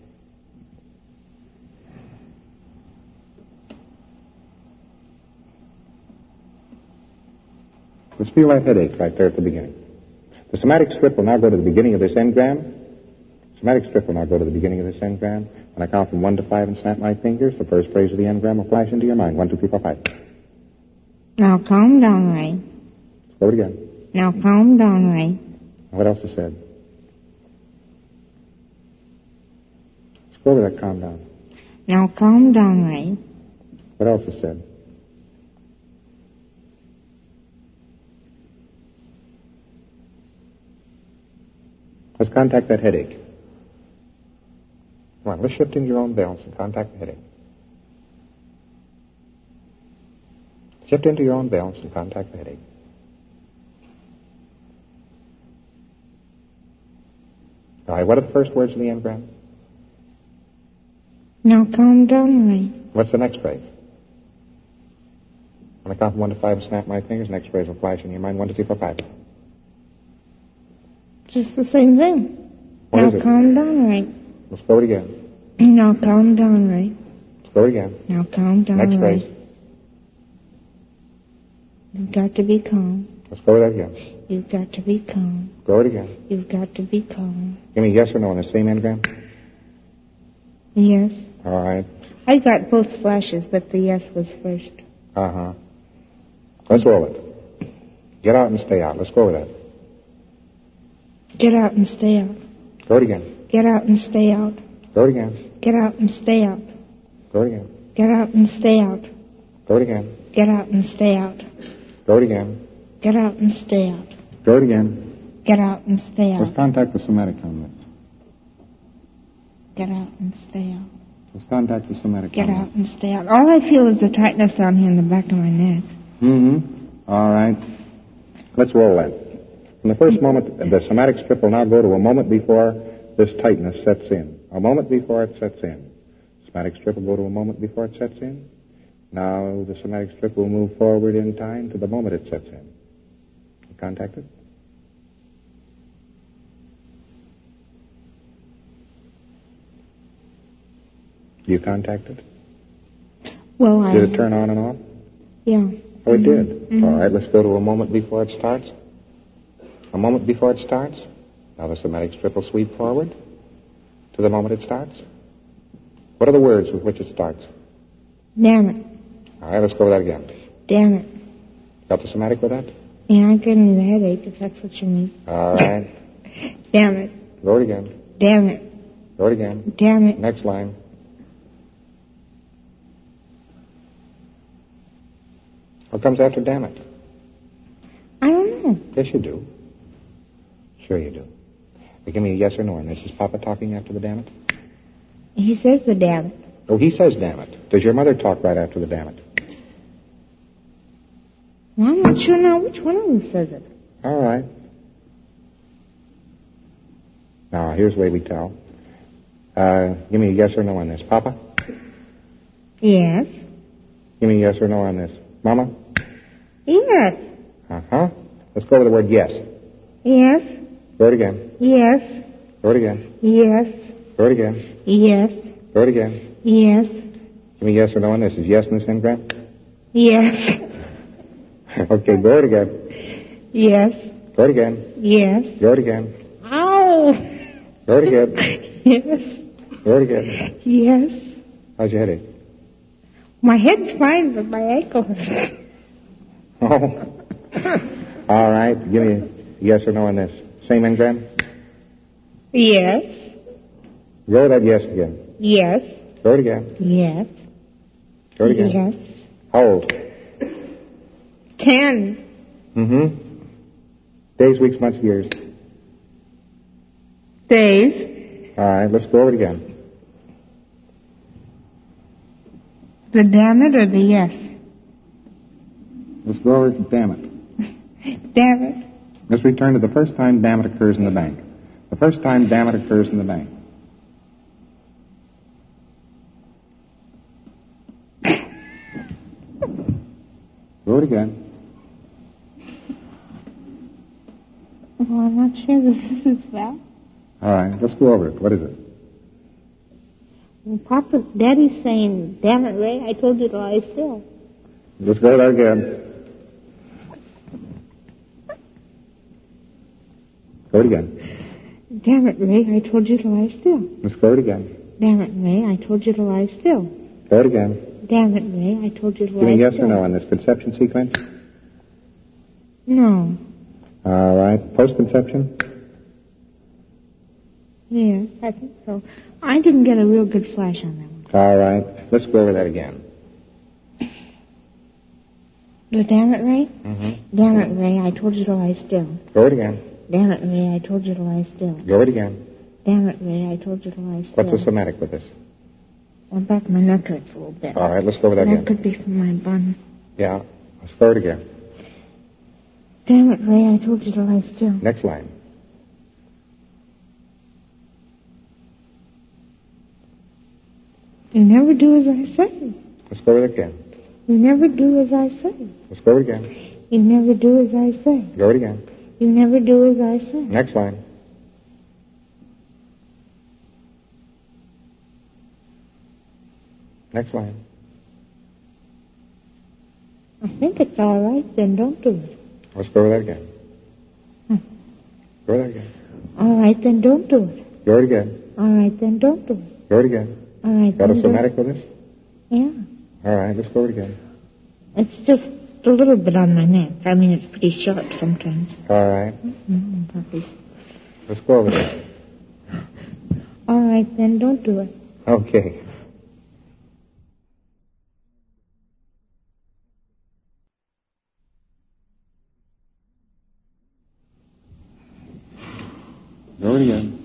Let's feel that headache right there at the beginning. The somatic strip will now go to the beginning of this engram. Somatic strip will now go to the beginning of this engram. When I count from one to five and snap my fingers, the first phrase of the engram will flash into your mind. One, two, three, four, five. Now calm down, Ray. Let's go it again. Now calm down, Ray. What else is said? Let's go over that calm down. Now calm down, Ray. What else is said? Let's contact that headache. on. Let's shift into your own balance and contact the headache. Shift into your own balance and contact the headache. All right, what are the first words of the engram? Now calm down, Ray. What's the next phrase? When I count from one to five and snap my fingers, next phrase will flash in your mind. One, two, three, four, five. Just the same thing. What now is it? calm down, Ray. Let's go it again. Now calm down, Ray. Let's go it again. Now calm down, Next Ray. phrase. You've got to be calm. Let's go with that again. You've got to be calm. Go it again. You've got to be calm. Give me yes or no on the same engram. Yes. All right. I got both flashes, but the yes was first. Uh-huh. Let's roll it. Get out and stay out. Let's go with that. Get out and stay out. Go it again. Get out and stay out. Go it again. Get out and stay out. Go it again. Get out and stay out. Go it again. Get out and stay out. Go it again. Get out and stay out. Go it again. Get out and stay out. Let's contact the somatic on this. Get out and stay out. Let's contact the somatic Get on out and stay out. All I feel is a tightness down here in the back of my neck. Mm-hmm. All right. Let's roll that. From the first moment, the somatic strip will now go to a moment before this tightness sets in. A moment before it sets in. Somatic strip will go to a moment before it sets in. Now the somatic strip will move forward in time to the moment it sets in. You contact it? You contact it? Well, I... Did it turn on and off? Yeah. Oh, it Mhm. did? Mhm. All right, let's go to a moment before it starts. A moment before it starts. Now the somatic strip will sweep forward to the moment it starts. What are the words with which it starts? Damn it. All right, let's go with that again. Damn it. Got the somatic with that? Yeah, I'm getting the headache, if that's what you mean. All right. Damn it. Go it again. Damn it. Go it again. Damn it. Next line. What comes after damn it? I don't know. Yes, you do. Sure you do. Now, give me a yes or no on this. Is Papa talking after the damn it? He says the damn it. Oh, he says damn it. Does your mother talk right after the damn it? Well, I'm not sure now which one of them says it. All right. Now, here's the way we tell. Uh, give me a yes or no on this. Papa? Yes. Give me a yes or no on this. Mama? Yes. Uh-huh. Let's go with the word yes. Yes. Go it again. Yes. Go it again. Yes. Go it again. Yes. Go it again. Yes. Give me a yes or no on this. Is yes in this engram? Yes. Okay, go it again. Yes. Go it again. Yes. Go it again. Ow. Go it again. Yes. Go it again. Yes. How's your headache? My head's fine, but my ankle hurts. Oh. All right. Give me a yes or no on this. Same engram? Yes. Go with that yes again. Yes. Go it again. Yes. Go it again. Yes. How old? Ten. Mm-hmm. Days, weeks, months, years. Days. All right. Let's go over it again. The damn it or the yes? Let's go over it. Damn it. Damn it. Let's return to the first time damn it occurs in the bank. The first time damn it occurs in the bank. Go it again. Well, I'm not sure this is that. All right. Let's go over it. What is it? Well, Papa, Daddy's saying, damn it, Ray, I told you to lie still. Let's go there again. Go it again. Damn it, Ray, I told you to lie still. Let's go it again. Damn it, Ray, I told you to lie still. Go it again. Damn it, Ray, I told you to Give lie me yes still. or no on this conception sequence. No. All right. Post-conception. Yes, I think so. I didn't get a real good flash on that one. All right. Let's go over that again. The damn it, Ray? Mm-hmm. Damn it, Ray, I told you to lie still. Go it again. Damn it, Ray, I told you to lie still. Go it again. Damn it, Ray, I told you to lie still. What's the somatic with this? Well, back of my neck hurts a little bit. All right, let's go over that That again. could be from my bun. Yeah, let's go over it again. Damn it, Ray, I told you to lie still. Next line. You never do as I say. Let's go over it again. You never do as I say. Let's go over it again. You never do as I say. Go over it again. You never do as I say. Next line. Next line. I think it's all right, then don't do it. Let's go over that again. Hmm. Go over that again. All right, then don't do it. Go over it again. All right, then don't do it. Go over it again. All right, Got then a somatic with this? Yeah. All right, let's go over it again. It's just a little bit on my neck. I mean, it's pretty sharp sometimes. All right. Mm-hmm, puppies. Let's go over it. All right, then don't do it. Okay. Go over it again.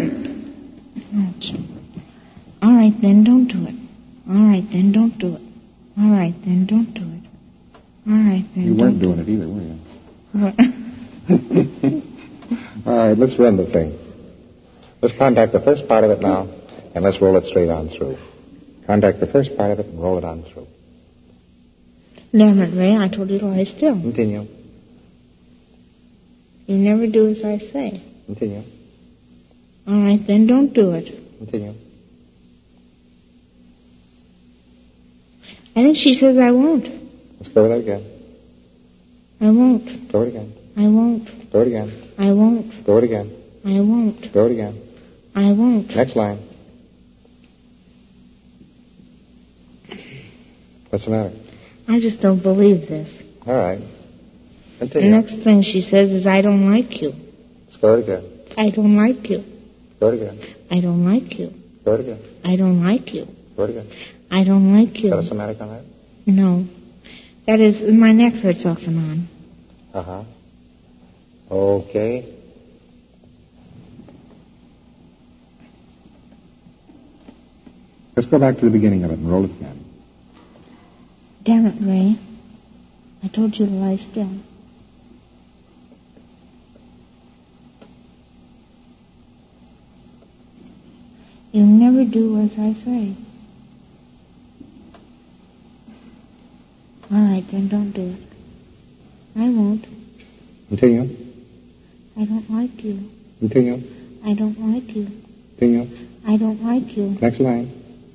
All right, then don't do it. All right, then don't do it. All right, then don't do it. All right, then You don't weren't do doing it either, were you? it. All right, let's run the thing. Let's contact the first part of it now, and let's roll it straight on through. Contact the first part of it and roll it on through. Damn it, Ray, I told you to lie still. Continue. You never do as I say. Continue. All right, then don't do it. Continue. I think she says I won't. Let's go over that again. I won't. Go over it again. I won't. Go over it again. I won't. Go over it again. I won't. Go over it again. I won't. Next line. What's the matter? I just don't believe this. All right. The Continue. next thing she says is, I don't like you. Let's go over it again. I don't like you. Go over it again. I don't like you. Go over it again. I don't like you. Go over it again. I don't like you. Got a somatic on that? No. That is, my neck hurts off and on. Uh-huh. Okay. Let's go back to the beginning of it and roll it again. Damn it, Ray. I told you to lie still. You never do as I say. All right, then don't do it. I won't. Continue. I don't like you. Continue. I don't like you. Continue. I don't like you. Next line.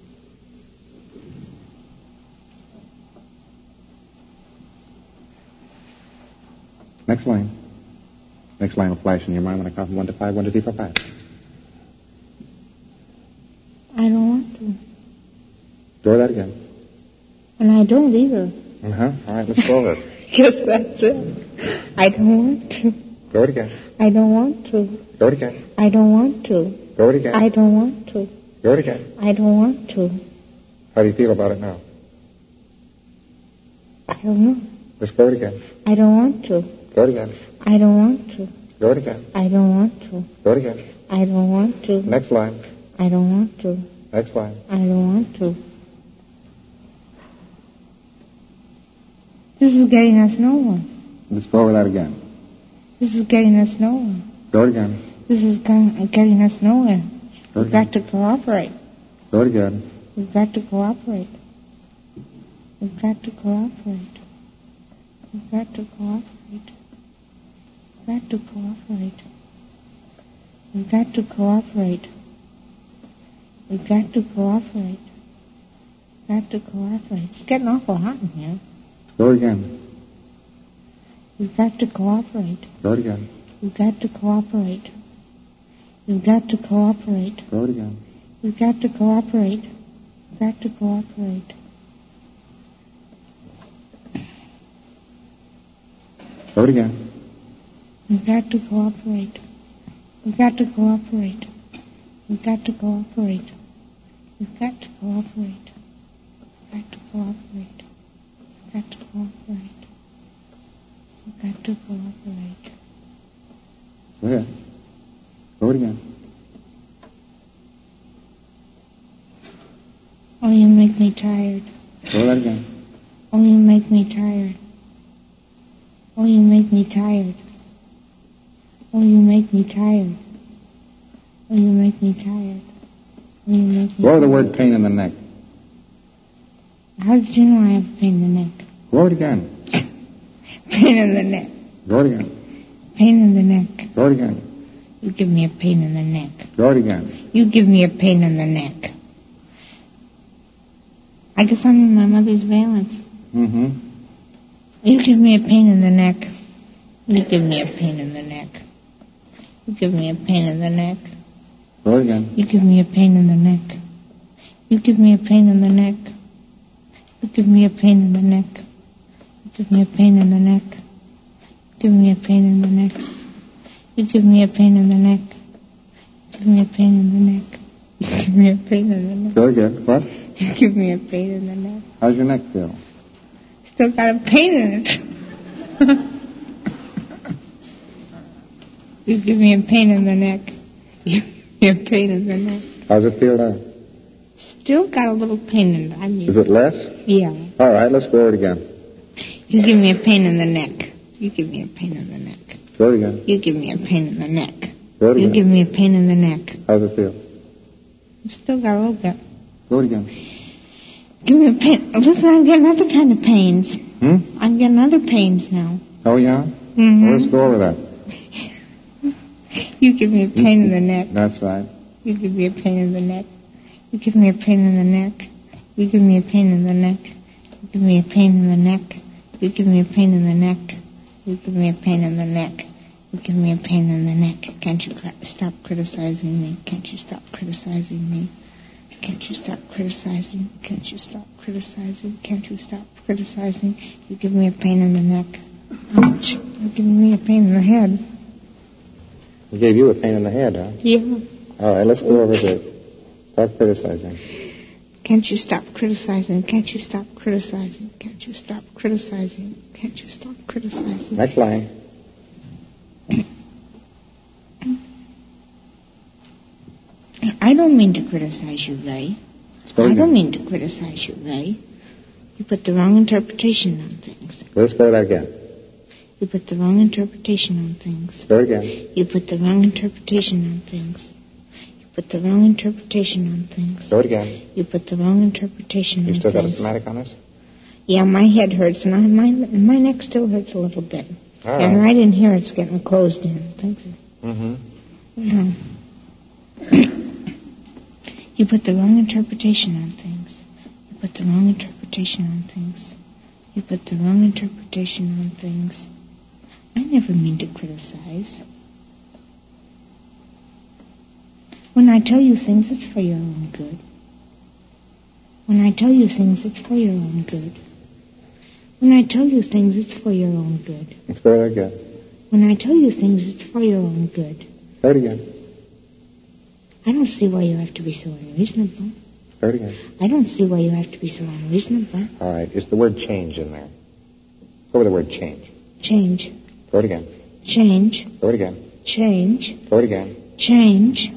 Next line. Next line will flash in your mind when I count from one to five. One, two, three, four, five. I don't want to. Do that again. And I don't either. Uh-huh. All right, let's go over it. Guess that's it. I don't want to. Go it again. I don't want to. Go it again. I don't want to. Go it again. I don't want to. Go it again. I don't want to. How do you feel about it now? I don't know. Let's go it again. I don't want to. Go it again. I don't want to. Go it again. I don't want to. Go it again. I don't want to. Next line. I don't want to. Next line. I don't want to. This is getting us nowhere. Let's go over that again. This is getting us nowhere. Go it again. This is go- getting us nowhere. Go it We've got again. to cooperate. Go it again. We've got to cooperate. We've got to cooperate. We've got to cooperate. We've got to cooperate. We've got to cooperate. We've got to cooperate. We've got to cooperate. It's getting awful hot in here. Go it again. We've got to cooperate. Go it again. We've got to cooperate. We've got to cooperate. Go it again. We've got to cooperate. We've got to cooperate. Go it again. We've got to cooperate. We've got to cooperate. We've got to cooperate. We've got to cooperate. We've got to cooperate. We've got to cooperate. We've got to cooperate. Go ahead. Go it again. Oh, you make me tired. Oh, you make me tired. Oh, you make me tired. Oh, you make me Go to the tired. word pain in the neck. How did you know I have pain in the neck? Go it again. Pain in the neck. Go it again. Pain in the neck. Go it again. You give me a pain in the neck. Go it again. You give me a pain in the neck. I guess I'm in my mother's valence. Mm-hmm. You give me a pain in the neck. You give me a pain in the neck. You give me a pain in the neck. Go it again. You give me a pain in the neck. You give me a pain in the neck. You give me a pain in the neck. You give me a pain in the neck. Give me a pain in the neck. You give me a pain in the neck. Give me a pain in the neck. You give me a pain in the neck. Go again. What? You give me a pain in the neck. How's your neck feel? Still got a pain in it. You give me a pain in the neck. You give me a pain in the neck. How's it feel now? Still got a little pain in it. I mean, Is it less? yeah. All right, let's go over it again. You give me a pain in the neck. You give me a pain in the neck. Go it again. You give me a pain in the neck. Go it You again. give me a pain in the neck. How's it feel? You've still got a little bit. Go it again. Give me a pain. Listen, I'm getting other kind of pains. Hmm? I'm getting other pains now. Oh, yeah? Mm-hmm. Well, let's go over that. You give me a pain in the neck. That's right. You give me a pain in the neck. You give me a pain in the neck. You give me a pain in the neck. You give me a pain in the neck. You give me a pain in the neck. You give me a pain in the neck. You give me a pain in the neck. Can't you cri- stop criticizing me? Can't you stop criticizing me? Can't you stop criticizing? Can't you stop criticizing? Can't you stop criticizing? You give me a pain in the neck. Ouch. You're giving me a pain in the head. He gave you a pain in the head, huh? Yeah. All right, let's go over this. Stop criticizing. Can't you stop criticizing? Can't you stop criticizing? Can't you stop criticizing? Can't you stop criticizing? Next line. I don't mean to criticize you, Ray. Go I again. don't mean to criticize you, Ray. You put the wrong interpretation on things. Let's go that again. You put the wrong interpretation on things. Go again. You put the wrong interpretation on things. You put the wrong interpretation on things. Go it again. You put the wrong interpretation You on still got a things. somatic on this? Yeah, my head hurts, and I, my my neck still hurts a little bit. All And right. right in here, it's getting closed in. Thanks. Mm-hmm. Yeah. You put the wrong interpretation on things. You put the wrong interpretation on things. You put the wrong interpretation on things. I never mean to criticize. When I tell you things, it's for your own good. When I tell you things, it's for your own good. When I tell you things, it's for your own good. Let's go that again. When I tell you things, it's for your own good. Go it again. I don't see why you have to be so unreasonable. Go it again. I don't see why you have to be so unreasonable. All right, is the word change in there? Go with the word change. Change, Go it again. change, Go it again. change, Go it again. change,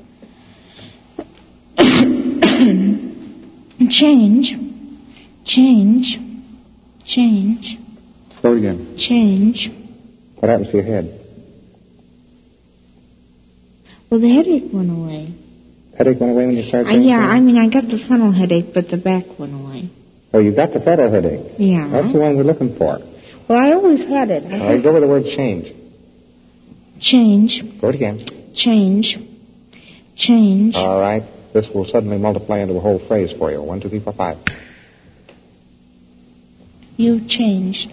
change, change, change, Go it again. change. What happens to your head? Well, the headache went away. Headache went away when you started Uh, saying yeah, I things? mean, I got the frontal headache, but the back went away. Oh, you got the frontal headache. Yeah. That's the one we're looking for. Well, I always had it. All right, go with the word change. Change, Go it again. change, change. All right, this will suddenly multiply into a whole phrase for you. One, two, three, four, five. You changed.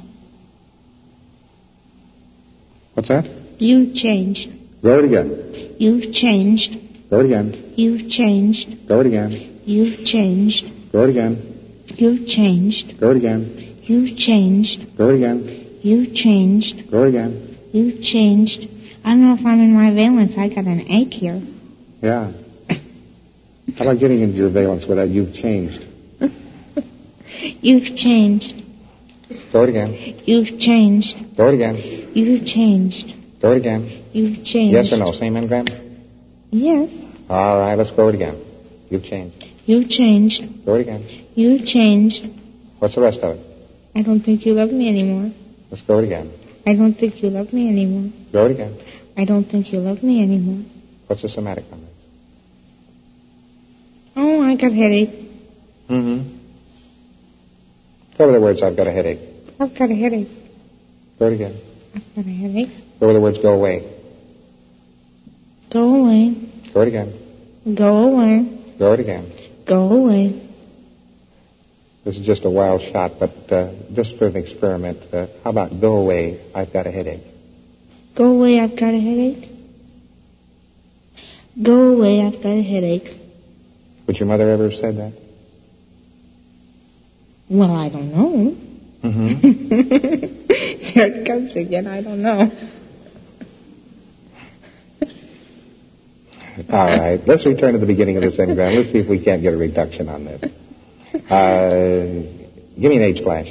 What's that? You changed. Go it again. You've changed. Go it again. You've changed. Go it again. You've changed. Go it again. You've changed. Go it again. You've changed. Go it again. You've changed. Go it again. You've changed. I don't know if I'm in my valence. I got an ache here. Yeah. How about getting into your valence with that you've changed? You've changed. Go it again. You've changed. Go it again. You've changed. Go it again. You've changed. Yes or no? Same engram? Yes. All right, let's go it again. You've changed. You've changed. Go it again. You've changed. What's the rest of it? I don't think you love me anymore. Let's go it again. I don't think you love me anymore. Go it again. I don't think you love me anymore. What's the somatic on this? Oh, I got a headache. Mm-hmm. Go over the words, I've got a headache. I've got a headache. Go it again. I've got a headache. Go over the words, go away. Go away. Go it again. Go away. Go it again. Go away. This is just a wild shot, but uh, just for an experiment, uh, how about go away, I've got a headache? Go away, I've got a headache. Go away, I've got a headache. Would your mother ever have said that? Well, I don't know. Mm-hmm. There it comes again, I don't know. All right, let's return to the beginning of this engram. Let's see if we can't get a reduction on this. Uh, give me an age flash.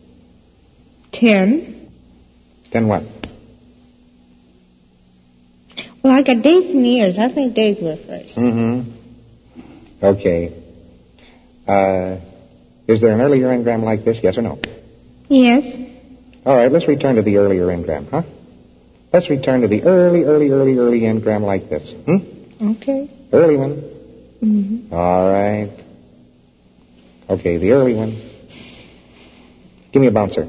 Ten. Ten what? Well, I got days and years. I think days were first. Mm-hmm. Okay. Uh, is there an earlier engram like this, yes or no? Yes. All right, let's return to the earlier engram, huh? Let's return to the early, early, early, early engram like this. Hmm? Okay. Early one. Mm-hmm. All right. Okay, the early one. Give me a bouncer.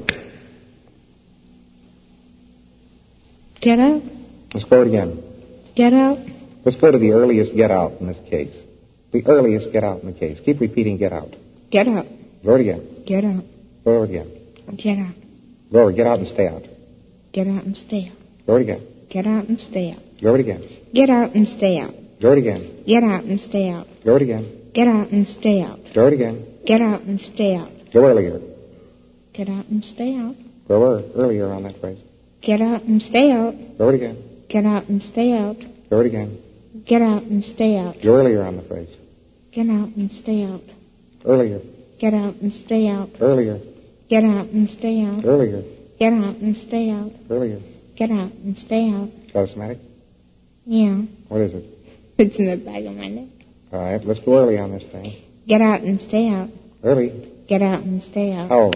Get out. Let's go it again. Get out. Let's go to the earliest get out in this case. The earliest get out in the case. Keep repeating get out. Get out. Go it again. Get out. Go it again. Get out. Go it. Get out and stay out. Get out and stay out. Go it again. Get out and stay out. Go it again. Get out and stay out. Go it again. Get out and stay out. Go it again. Get out and stay out. Go it again. Get out and stay out. Go earlier. Get out and stay out. Go er- earlier on that phrase. Get out and stay out. Go it again. Get out and stay out. Go it again. Get out and stay out. Go earlier on the phrase. Get out and stay out. Earlier. Get out and stay out. Earlier. Get out and stay out. Earlier. Get out and stay out. Earlier. Get out and stay out. Got a somatic? Yeah. What is it? It's in the back of my neck. All right, let's go early on this thing. Get out and stay out. Early. Get out and stay out. How old?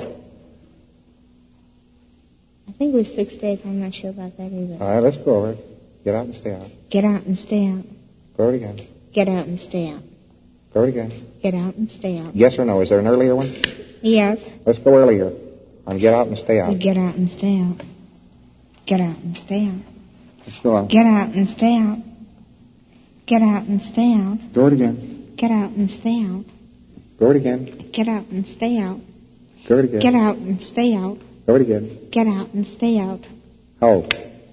I think it was six days. I'm not sure about that either. All right, let's go over it. Get out and stay out. Get out and stay out. Go it again. Get out and stay out. Go it again. Get out and stay out. Yes or no? Is there an earlier one? Yes. Let's go earlier on get out and stay out. Get out and stay out. Get out and stay out. Let's go on. Get out and stay out. Get out and stay out. Go it again. Get out and stay out. Go it again. Get out and stay out. Go it again. Get out and stay out. Go it again. Get out and stay out. How old?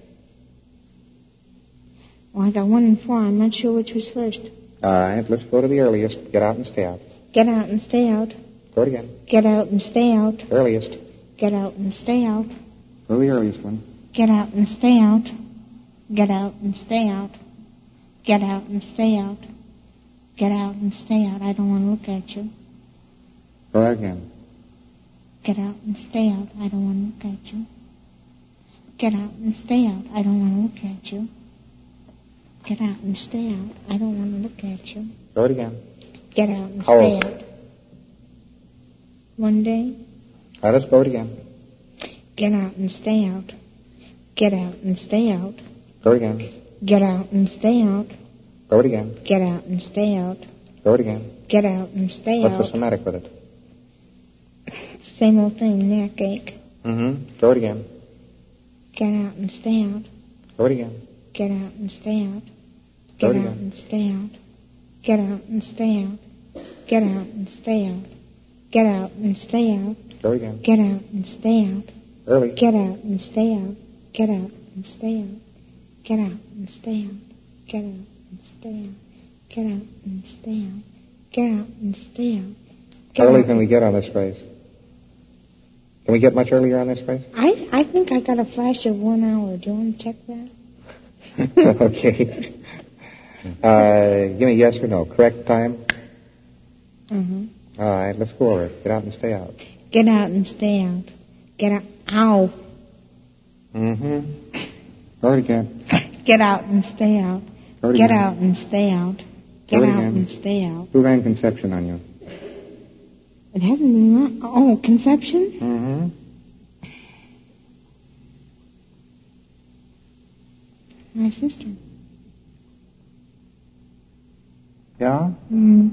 Well, I got one and four. I'm not sure which was first. All right, let's go to the earliest. Get out and stay out. Get out and stay out. Go it again. Get out and stay out. Earliest. Get out and stay out. Go to the earliest one. Get out and stay out. Get out and stay out. Get out and stay out. Get out and stay out. I don't want to look at you. Go again. Get out and stay out. I don't want to look at you. Get out and stay out. I don't want to look at you. Get out and stay out. I don't want to look at you. Go it again. Get out and How stay old? out. One day. All right, let's go it again. Get out and stay out. Get out and stay out. Go it again. Get out and stay out. Go it again. Get out and stay out. Go it again. Get out and stay What's the out. somatic with it? Same old thing, neck ache. Mm-hmm. Go it again. Get out and stay out. Go it again. Get out and stay out. Go Get it out again. and stay out. Get out and stay out. Get out and stay out. Get out and stay out. Go it again. Get out and stay out. Early. Get out and stay out. Get out and stay out. Get out and stay out. Get out and stay out. Get out and stay out. Get out and stay out. How early can we get on this phrase? Can we get much earlier on this phrase? I I think I got a flash of one hour. Do you want to check that? Okay. Uh, give me yes or no. Correct time? Uh-huh. All right, let's go over it. Get out and stay out. Get out and stay out. Get out. Ow. Mm-hmm. Go it again. Get out and stay out. Go it Get again. out and stay out. Get Go it out again. and stay out. Who ran conception on you? It hasn't been run. Oh, conception? Mm-hmm. My sister. Yeah? Mm.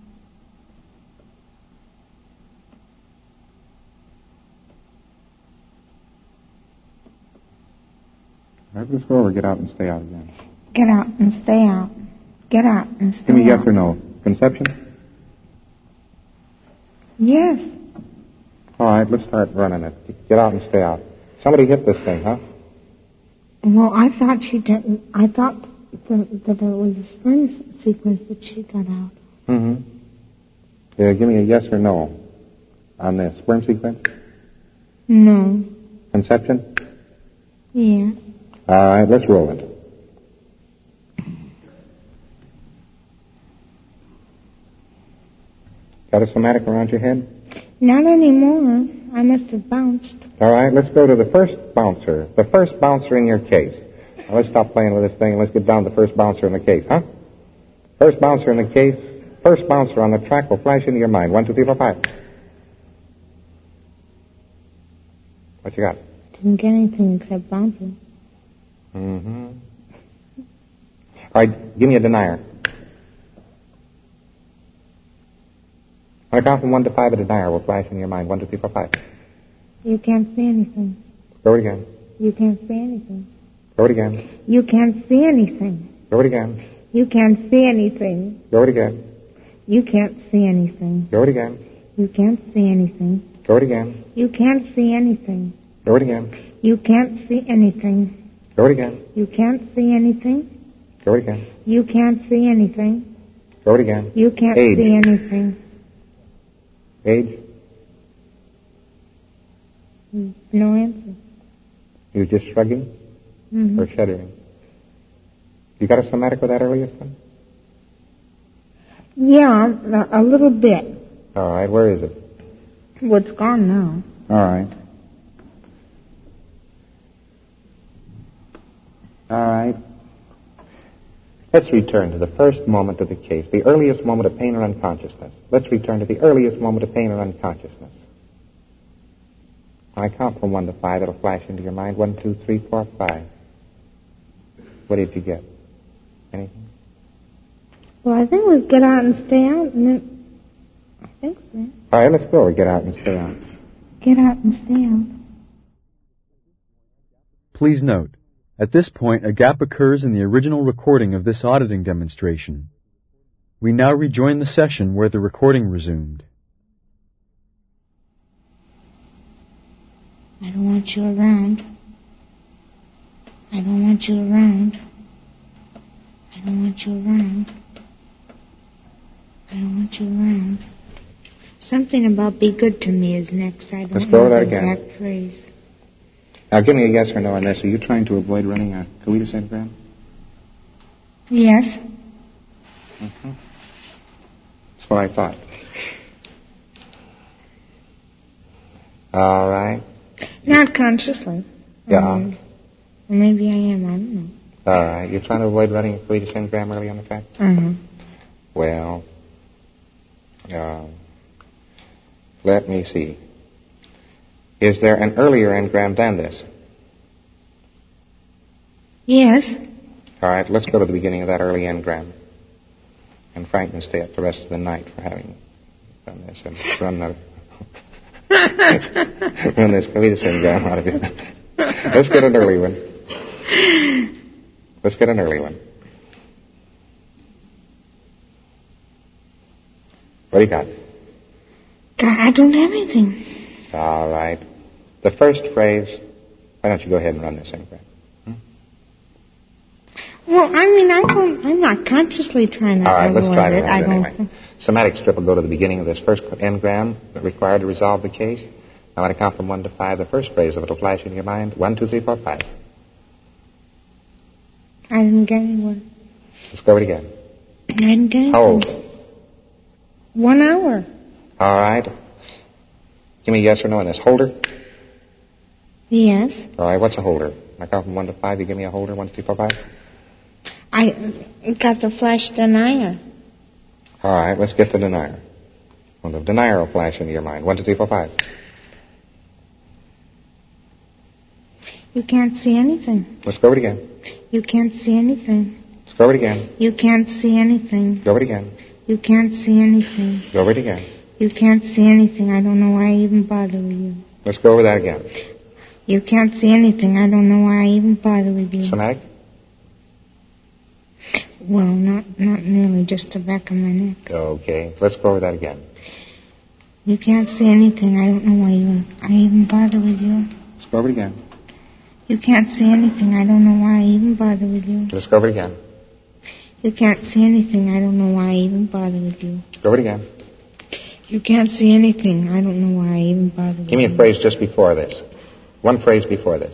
All right, let's go over, get out and stay out again. Get out and stay out. Get out and stay Give me yes out. or no. Conception? Yes. All right, let's start running it. Get out and stay out. Somebody hit this thing, huh? Well, I thought she didn't. I thought that, that it was a sperm sequence that she got out. Mm-hmm. Yeah, give me a yes or no on this. Sperm sequence? No. Conception? Yeah. All right, let's roll it. Got a somatic around your head? Not anymore. I must have bounced. All right, let's go to the first bouncer. The first bouncer in your case. Now, let's stop playing with this thing and let's get down to the first bouncer in the case, huh? First bouncer in the case. First bouncer on the track will flash into your mind. One, two, three, four, five. What you got? Didn't get anything except bouncing. Mm-hmm. All right, give me a denier. On a count from one to five, a denier will flash in your mind. One, two, three, four, five. You can't see anything. Go it again. You can't see anything. Go it again. You can't see anything. Go it again. You can't see anything. Go it again. You can't see anything. Go it again. You can't see anything. Go it again. You can't see anything. Go it again. You can't see anything. Go it again. You can't see anything. Go it again. You can't see anything. Go it again. You can't Age. see anything. Age? No answer. You just shrugging Mm-hmm. or shuddering? You got a somatic with that earliest one? Yeah, a, a little bit. All right, where is it? Well, it's gone now. All right. All right. Let's return to the first moment of the case, the earliest moment of pain or unconsciousness. Let's return to the earliest moment of pain or unconsciousness. When I count from one to five, it'll flash into your mind. One, two, three, four, five. What did you get? Anything? Well, I think we'll get out and stay out, and then I think so. All right, let's go. Get out and stay out. Get out and stay out. Please note, at this point a gap occurs in the original recording of this auditing demonstration. We now rejoin the session where the recording resumed. I don't want you around. I don't want you around. I don't want you around. I don't want you around. Something about be good to me is next. I don't Let's know go the that again. exact phrase. Now, give me a yes or no on this. Are you trying to avoid running a coitus engram? Yes. Mm-hmm. That's what I thought. All right. Not consciously. Yeah. Um, maybe I am. I don't know. All right. You're trying to avoid running a coitus engram early on the track? Uh-huh. Well, uh, let me see. Is there an earlier engram than this? Yes. All right, let's go to the beginning of that early engram. And Frank can stay up the rest of the night for having done this and run the run this coitus engram out of it. Let's get an early one. Let's get an early one. What do you got? God, I don't have anything. All right. The first phrase, why don't you go ahead and run this engram? Hmm? Well, I mean, I don't, I'm not consciously trying to All right, let's avoid try to it. run I it don't anyway. think. Somatic strip will go to the beginning of this first engram required to resolve the case. Now, when I count from one to five, the first phrase of it will flash in your mind. One, two, three, four, five. I didn't get anywhere. Let's go it again. I didn't get anything. How old? One hour. All right. Give me a yes or no on this. Holder? Yes. All right, what's a holder? When I count from one to five, you give me a holder. One, two, three, four, five. I got the flash denier. All right, let's get the denier. Well, the denier will flash into your mind. One, two, three, four, five. You can't see anything. Let's go it again. You can't see anything. Let's go over it again. You can't see anything. Go over it again. You can't see anything. Go over it again. You can't see anything. I don't know why I even bother with you. Let's go over that again. You can't see anything. I don't know why I even bother with you. Somatic? Well, not not really, just the back of my neck. Okay. Let's go over that again. You can't see anything. I don't know why you, I even bother with you. Let's go over it again. You can't see anything. I don't know why I even bother with you. Let's go over it again. You can't see anything. I don't know why I even bother with you. Go over it again. You can't see anything. I don't know why I even bother with you. Give me a phrase just before this. One phrase before this.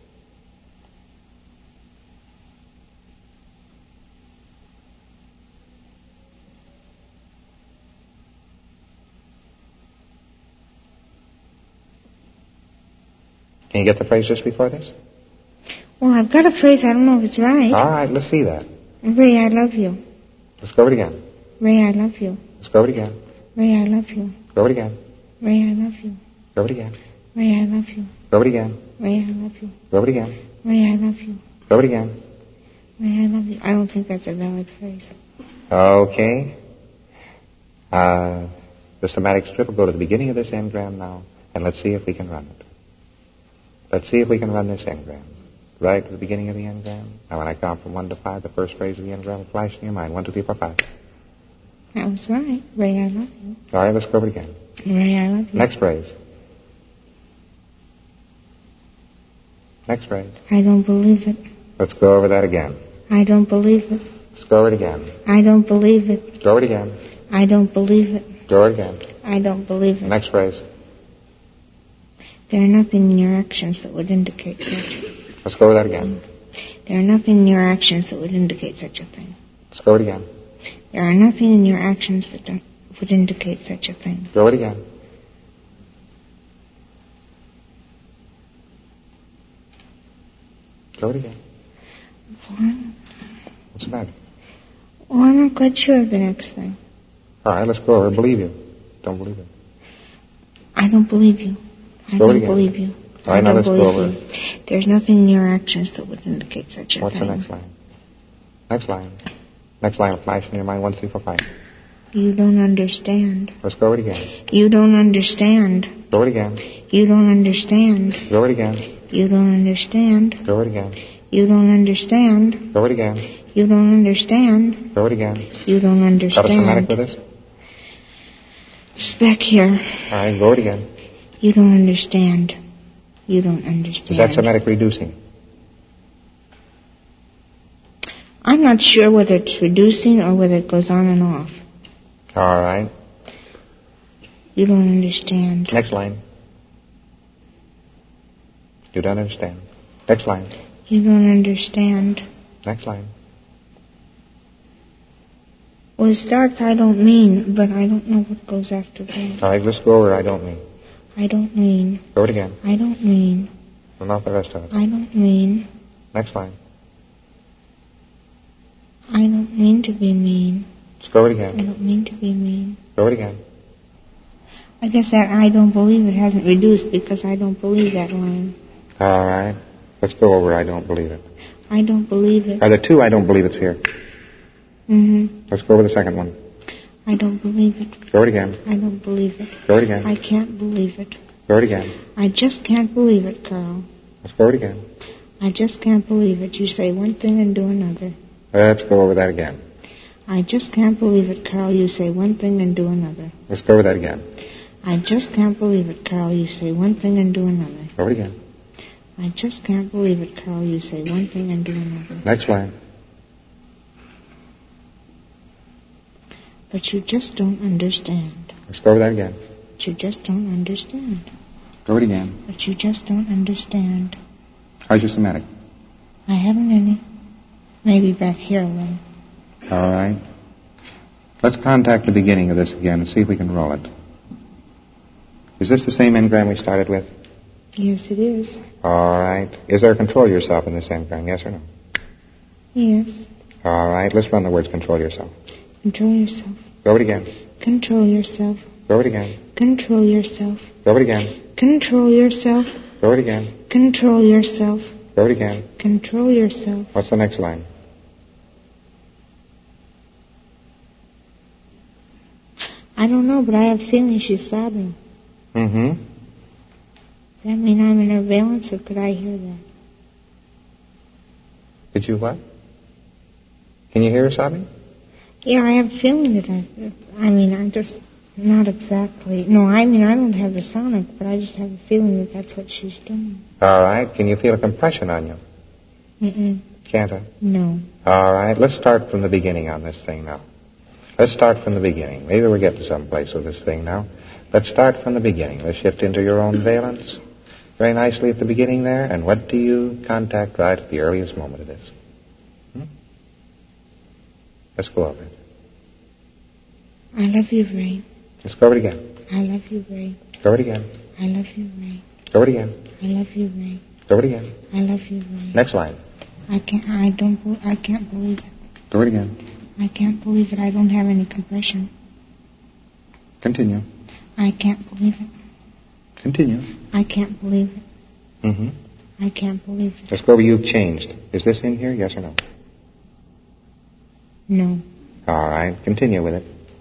Can you get the phrase just before this? Well, I've got a phrase. I don't know if it's right. All right, let's see that. Ray, I love you. Let's go over it again. Ray, I love you. Let's go over it again. Ray, I love you. Go over it again. Ray, I love you. Go over it again. Ray, I love you. Go over it again. Ray, I love you. Go over it again. Ray, I love you. Go over it again. Ray, I love you. I don't think that's a valid phrase. Okay. Uh, the somatic strip will go to the beginning of this engram now, and let's see if we can run it. Let's see if we can run this engram. Right at the beginning of the engram. Now when I count from one to five, the first phrase of the engram will flash in your mind. One, two, three, four, five. That was right. Ray, I love you. All right, let's go over it again. Ray, I love you. Next phrase. Next phrase. I don't believe it. Let's go over that again. I don't believe it. Let's go over it again. I don't believe it. Go over it again. I don't believe it. Go over it again. I don't believe it. Next phrase. There are nothing in your actions that would indicate such. Let's go over that again. There are nothing in your actions that would indicate such a thing. Let's go over it again. There are nothing in your actions that don't, would indicate such a thing. Go over it again. Go over it again. What? What's the matter? Well, I'm not quite sure of the next thing. All right, let's go over it. Believe you. Don't believe it. I don't believe you. I Go over it don't again. believe you. All right, I now don't let's go believe over you. it. There's nothing in your actions that would indicate such a What's thing. the next line? Next line. Next line will flash in your mind. One, three, four, five. You don't understand. Let's go over it again. You don't understand. Go over it again. You don't understand. Go over it again. You don't understand. Go over it again. You don't understand. Go over it again. You don't understand. Go over it again. You don't Got a somatic understand. with us? Just back here. All right, go over it again. You don't understand. You don't understand. Is that somatic reducing? I'm not sure whether it's reducing or whether it goes on and off. All right. You don't understand. Next line. You don't understand. Next line. You don't understand. Next line. Well, it starts, I don't mean, but I don't know what goes after that. All right, let's go over I don't mean. I don't mean. Go over it again. I don't mean. Well, not the rest of it. I don't mean. Next line. I don't mean to be mean. Let's go over it I again. don't mean to be mean. Go over it again. I guess that I don't believe it hasn't reduced because I don't believe that line. All right. Let's go over I don't believe it. I don't believe it. Are there two I don't believe it's here? Mm-hmm. Let's go over the second one. I don't believe it. Go over it again. I don't believe it. Go over it again. I can't believe it. Go over it again. I just can't believe it, Carl. Let's go over it again. I just can't believe it. You say one thing and do another. Let's go over that again. I just can't believe it, Carl. You say one thing and do another. Let's go over that again. I just can't believe it, Carl. You say one thing and do another. Go over it again. I just can't believe it, Carl. You say one thing and do another. Next line. But you just don't understand. Let's go over that again. But you just don't understand. Go over it again. But you just don't understand. How's your somatic? I haven't any. Maybe back here a little. All right. Let's contact the beginning of this again and see if we can roll it. Is this the same engram we started with? Yes, it is. All right. Is there a control yourself in this engram, yes or no? Yes. All right. Let's run the words control yourself. Control yourself. Go over it again. Control yourself. Go over it again. Control yourself. Go over it again. Control yourself. Go over it again. Control yourself. Go it again. Control yourself. What's the next line? I don't know, but I have a feeling she's sobbing. Mm-hmm. Does that mean I'm in her valence, or could I hear that? Did you what? Can you hear her sobbing? Yeah, I have a feeling that I... I mean, I'm just not exactly... No, I mean, I don't have the sonic, but I just have a feeling that that's what she's doing. All right. Can you feel a compression on you? Mm-mm. Can't I? No. All right. Let's start from the beginning on this thing now. Let's start from the beginning. Maybe we're getting someplace with this thing now. Let's start from the beginning. Let's shift into your own valence. Very nicely at the beginning there. And what do you contact right at the earliest moment of this? Hmm? Let's go over it. I love you, Ray. Let's go over it again. I love you, Ray. Go over it again. I love you, Ray. Go over it again. I love you, Ray. Go over it again. I love you, Ray. Next line. I can't... I don't... be- I can't believe it. Go over it again. I can't believe it. I don't have any compression. Continue. I can't believe it. Continue. I can't believe it. Mm-hmm. I can't believe it. Let's go over you've changed. Is this in here, yes or no? No. All right. Continue with it.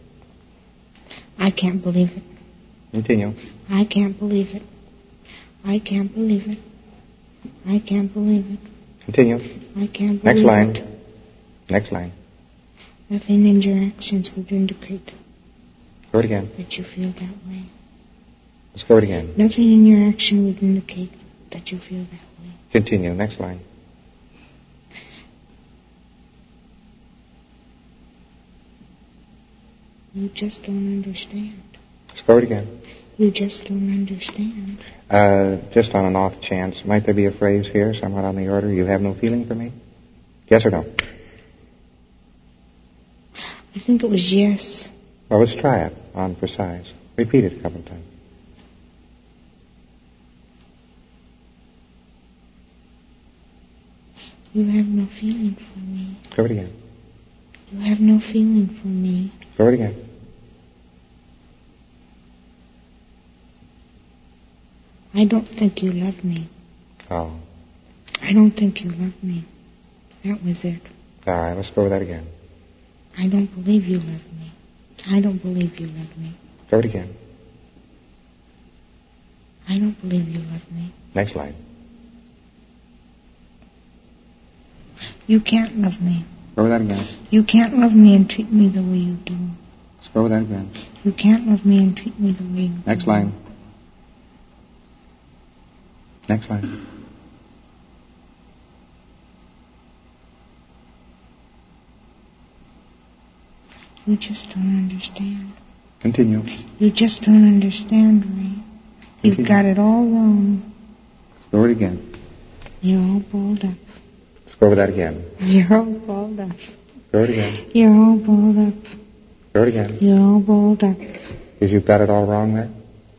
I can't believe it. Continue. I can't believe it. I can't believe it. I can't believe it. Continue. I can't believe Next line. it. Next line. Nothing in your actions would indicate Go it again. that you feel that way. Let's go it again. Nothing in your action would indicate that you feel that way. Continue. Next line. You just don't understand. Let's go it again. You just don't understand. Uh, just on an off chance, might there be a phrase here, somewhat on the order, you have no feeling for me? Yes or no? I think it was yes. Well, let's try it on for size. Repeat it a couple of times. You have no feeling for me. Go it again. You have no feeling for me. Go it again. I don't think you love me. Oh. I don't think you love me. That was it. All right, let's go with that again. I don't believe you love me. I don't believe you love me. Go it again. I don't believe you love me. Next line. You can't love me. Go with that again. You can't love me and treat me the way you do. Let's go with that again. You can't love me and treat me the way you do. Next line. Next line. You just don't understand. Continue. You just don't understand, Ray. You've Continue. got it all wrong. Let's go with it again. You're all balled up. Let's go with that again. You're all balled up. Go it again. You're all balled up. Go it again. You're all balled up. Because you've got it all wrong there.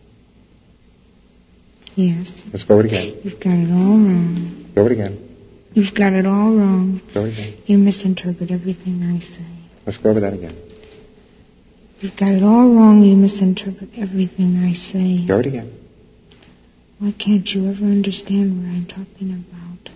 Yes. Let's go with it again. You've got it all wrong. Go with it again. You've got it all wrong. Go with it again. You misinterpret everything I say. Let's go with that again. You've got it all wrong. You misinterpret everything I say. Go it again. Why can't you ever understand what I'm talking about?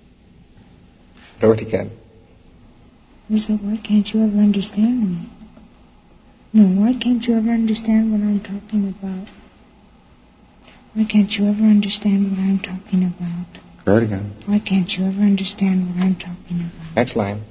Go it again. I said, why can't you ever understand me? No, why can't you ever understand what I'm talking about? Why can't you ever understand what I'm talking about? Go it again. Why can't you ever understand what I'm talking about? Next line.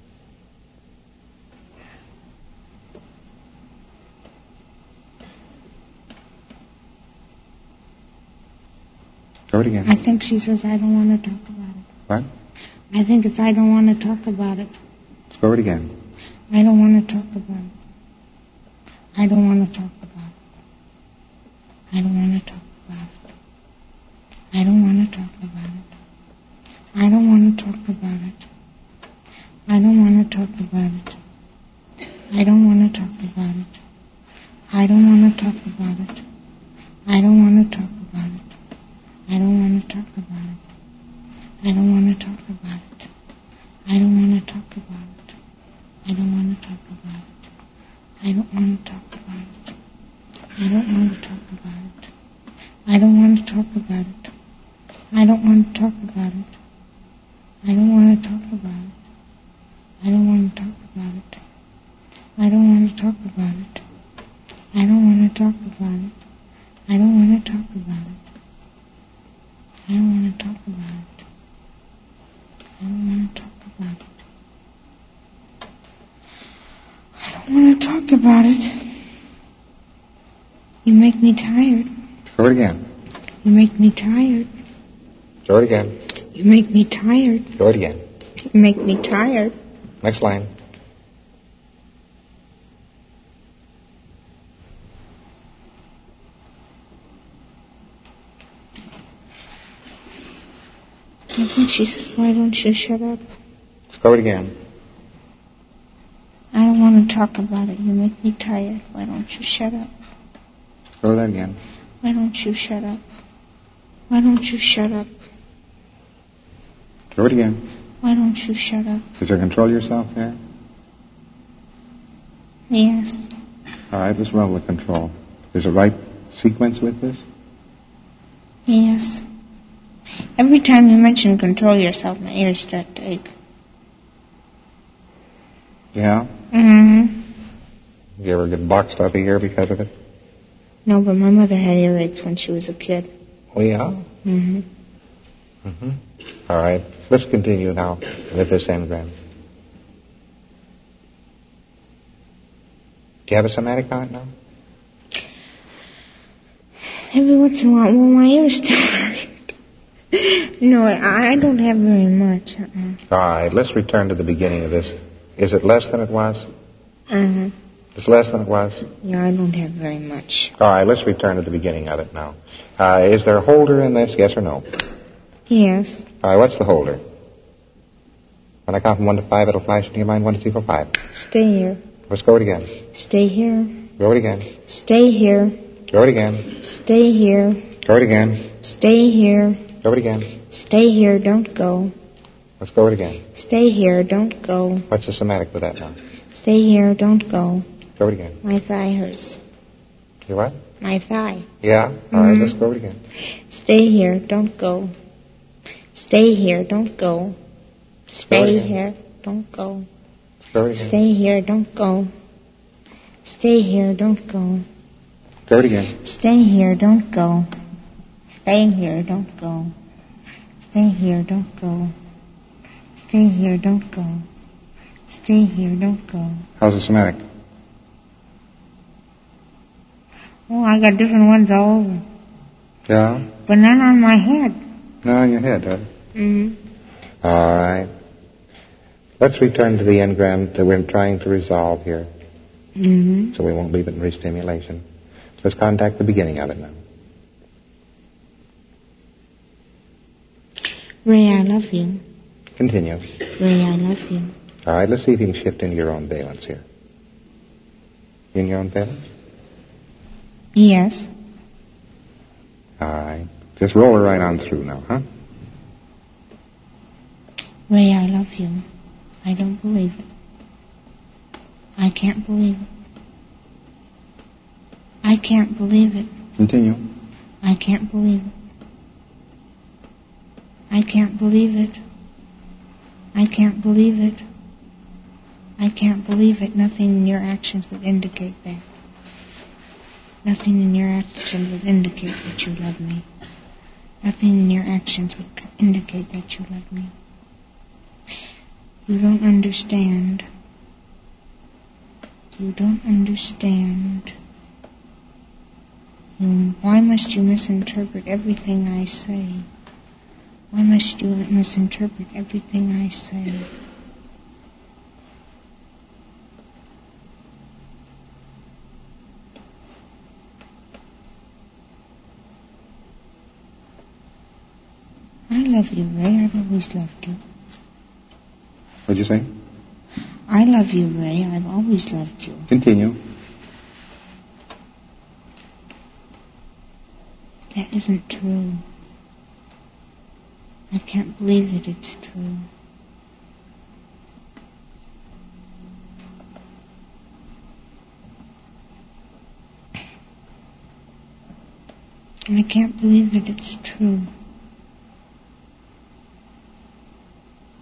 Go it again. I think she says, I don't want to talk about it. What? I think it's, I don't want to talk about it. Let's go it again. I don't want to talk about it. I don't want to talk about it. I don't want to talk about it. I don't want to talk about it. I don't want to talk about it. I don't want to talk about it. I don't want to talk about it. I don't want to talk about it. I don't want to talk about it. I don't want to talk about it. I don't want to talk about it. I don't want to talk about it. I don't want to talk about it. I don't want to talk about it. I don't want to talk about it. I don't want to talk about it. I don't want to talk about it. I don't want to talk about it. I don't want to talk about it. I don't want to talk about it. I don't want to talk about it. I don't want to talk about it. I don't want to talk about it. I don't want to talk about it. I don't want to talk about it. You make me tired. Go it again. You make me tired. Go it again. You make me tired. Go it again. You make me tired. Next line. I think she says, why don't you shut up? Go it again. I don't want to talk about it. You make me tired. Why don't you shut up? Go that again. Why don't you shut up? Why don't you shut up? Go it again. Why don't you shut up? Did you control yourself there? Yes. All right, let's roll the control. Is the right sequence with this? Yes. Every time you mention control yourself, my ears start to ache. Yeah? Mm-hmm. You ever get boxed up a ear because of it? No, but my mother had earaches when she was a kid. Oh, yeah? Mm-hmm. Mm-hmm. All right, let's continue now with this engram. Do you have a somatic on it now? Every once in a while, well, my ears still hurt. No, I don't have very much. Uh-uh. All right, let's return to the beginning of this. Is it less than it was? Uh-huh. It's less than it was? Yeah, I don't have very much. All right, let's return to the beginning of it now. Uh, is there a holder in this, yes or no? Yes. All right, what's the holder? When I count from one to five, it'll flash into your mind one, two, three, four, five. Stay here. Let's go it again. Stay here. Go it again. Stay here. Go it again. Stay here. Go it again. Stay here. Go it again. Stay here, don't go. Let's go it again. Stay here, don't go. What's the somatic with that now? Stay here, don't go. Go it again. My thigh hurts. You what? My thigh. Yeah? All Mm-hmm. right, let's go it again. Stay here, don't go. Stay here, don't go. Stay here, don't go. Go it again. Stay here, don't go. Stay here, don't go. Go it again. Stay here, don't go. Stay here, don't go. Stay here, don't go. Stay here, don't go. Stay here, don't go. How's the somatic? Oh, I got different ones all over. Yeah? But none on my head. No, in your head, huh? Mm-hmm. All right. Let's return to the engram that we're trying to resolve here, Mm-hmm. so we won't leave it in restimulation. Let's contact the beginning of it now. Ray, I love you. Continue. Ray, I love you. All right, let's see if you can shift into your own valence here. In your own valence? Yes. All right. Just roll it right on through now, huh? Ray, I love you. I don't believe it. I can't believe it. I can't believe it. Continue. I can't believe it. I can't believe it. I can't believe it. I can't believe it. Nothing in your actions would indicate that. Nothing in your actions would indicate that you love me. Nothing in your actions would indicate that you love me. You don't understand. You don't understand. You, why must you misinterpret everything I say? Why must you misinterpret everything I say? I love you, Ray. I've always loved you. What'd you say? I love you, Ray. I've always loved you. Continue. That isn't true. I can't believe that it's true. I can't believe that it's true.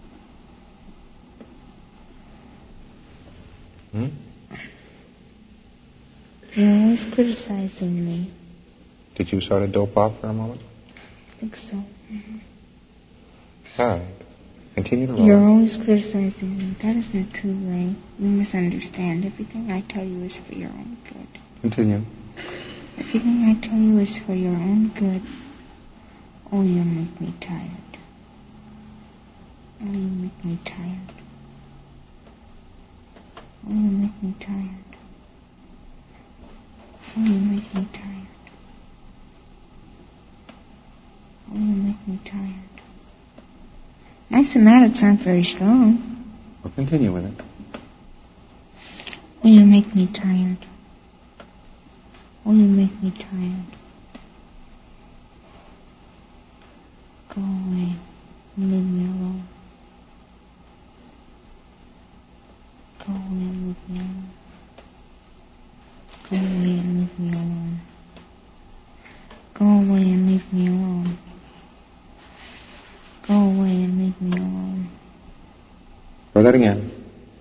You're always criticizing me. Did you sort of dope off for a moment? I think so. Mm-hmm. All right. Continue to roll. You're always criticizing me. That isn't true, Ray. You misunderstand. Everything I tell you is for your own good. Continue. Everything I tell you is for your own good. Oh, you make me tired. Oh, you make me tired. Oh, you make me tired. Oh, you make me tired. Oh, you make me tired. My somatics aren't very strong. Well, continue with it. Oh, you make me tired. Oh, you make me tired. Go away and leave me alone. Go away and leave me alone. Go away and leave me alone. Go away and leave me alone. Go away and leave me alone. Try that again.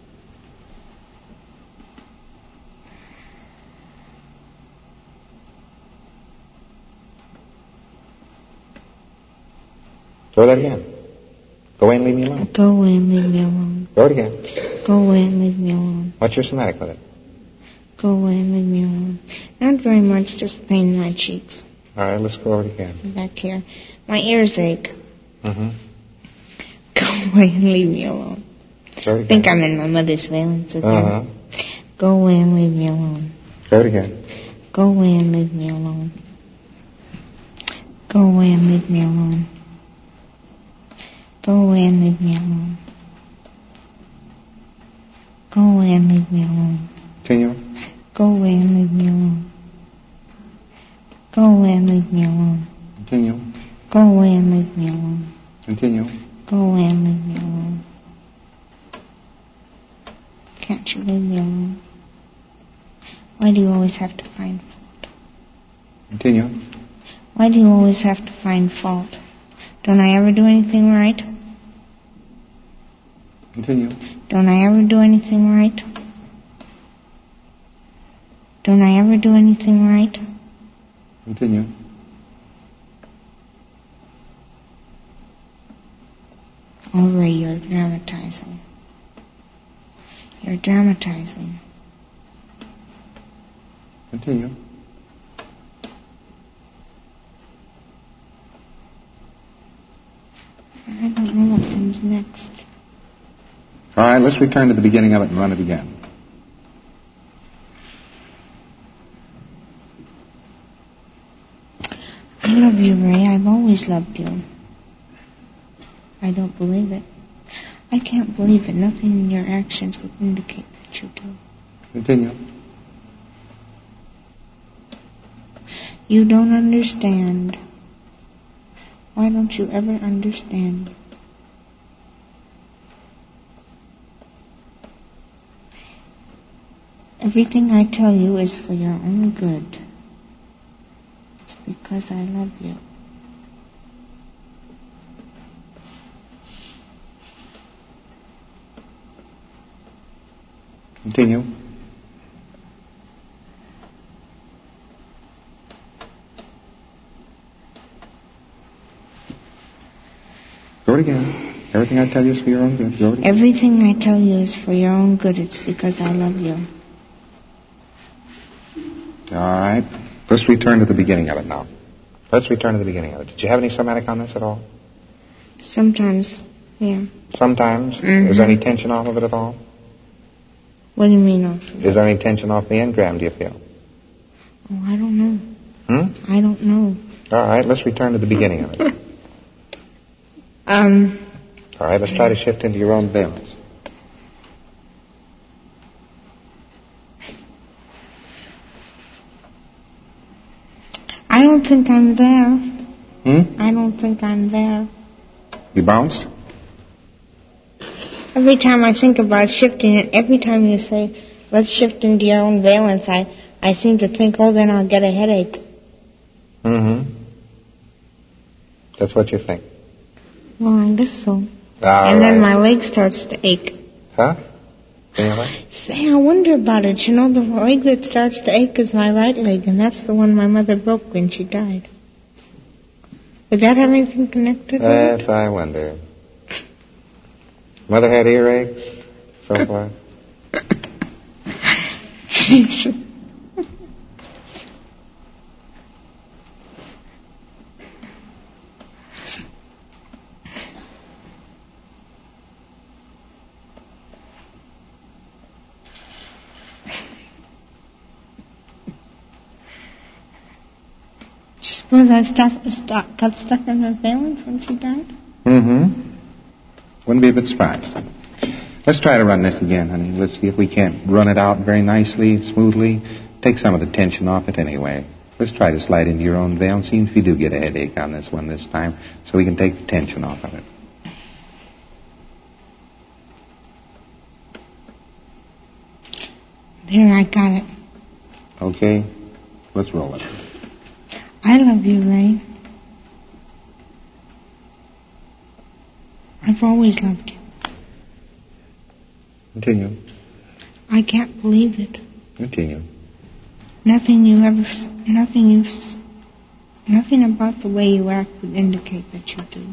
Try that again. Go away and leave me alone. Go away and leave me alone. Go it again. Go away and leave me alone. What's your somatic with it? Go away and leave me alone. Not very much, just pain in my cheeks. All right, let's go over it again. Back here. My ears ache. Mm-hmm. Go away and leave me alone. Go it again. I think I'm in my mother's valence again. Uh-huh. Go away and leave me alone. Go it again. Go away and leave me alone. Go away and leave me alone. Go away and leave me alone. Go away and leave me alone. Continue. Go away and leave me alone. Go away and leave me alone. Continue. Go away and leave me alone. Continue. Go away and leave me alone. Can't you leave me alone? Why do you always have to find fault? Continue. Why do you always have to find fault? Don't I ever do anything right? Continue. Don't I ever do anything right? Don't I ever do anything right? Continue. Oh, Ray, you're dramatizing. You're dramatizing. Continue. I don't know what comes next. All right, let's return to the beginning of it and run it again. I love you, Ray. I've always loved you. I don't believe it. I can't believe it. Nothing in your actions would indicate that you do. Continue. You don't understand. Why don't you ever understand? Everything I tell you is for your own good. It's because I love you. Continue. Go it again. Everything I tell you is for your own good. Go it again. Everything I tell you is for your own good. It's because I love you. All right. Let's return to the beginning of it now. Let's return to the beginning of it. Did you have any somatic on this at all? Sometimes, yeah. Sometimes. Mm-hmm. Is there any tension off of it at all? What do you mean off of it? Is there any tension off the engram, do you feel? Oh, I don't know. Hmm? I don't know. All right, let's return to the beginning of it. um... All right, let's try to shift into your own valence. I don't think I'm there. Hmm? I don't think I'm there. You bounced? Every time I think about shifting it, every time you say, let's shift into your own valence, I, I seem to think, oh, then I'll get a headache. Mm-hmm. That's what you think. Well, I guess so. All and then right. my leg starts to ache. Huh? Really? Say, I wonder about it. You know, the leg that starts to ache is my right leg, and that's the one my mother broke when she died. Would that have anything connected with it? Yes, I wonder. Mother had earaches, so forth. Suppose I stuck, stuck, got stuck in her valence when she died? Mm-hmm. Wouldn't be a bit surprised. Let's try to run this again, honey. Let's see if we can't run it out very nicely, smoothly. Take some of the tension off it anyway. Let's try to slide into your own veil and see if you do get a headache on this one this time, so we can take the tension off of it. There, I got it. Okay, let's roll it. I love you, Ray. I've always loved you. Continue. I can't believe it. Continue. Nothing you ever, nothing you, nothing about the way you act would indicate that you do.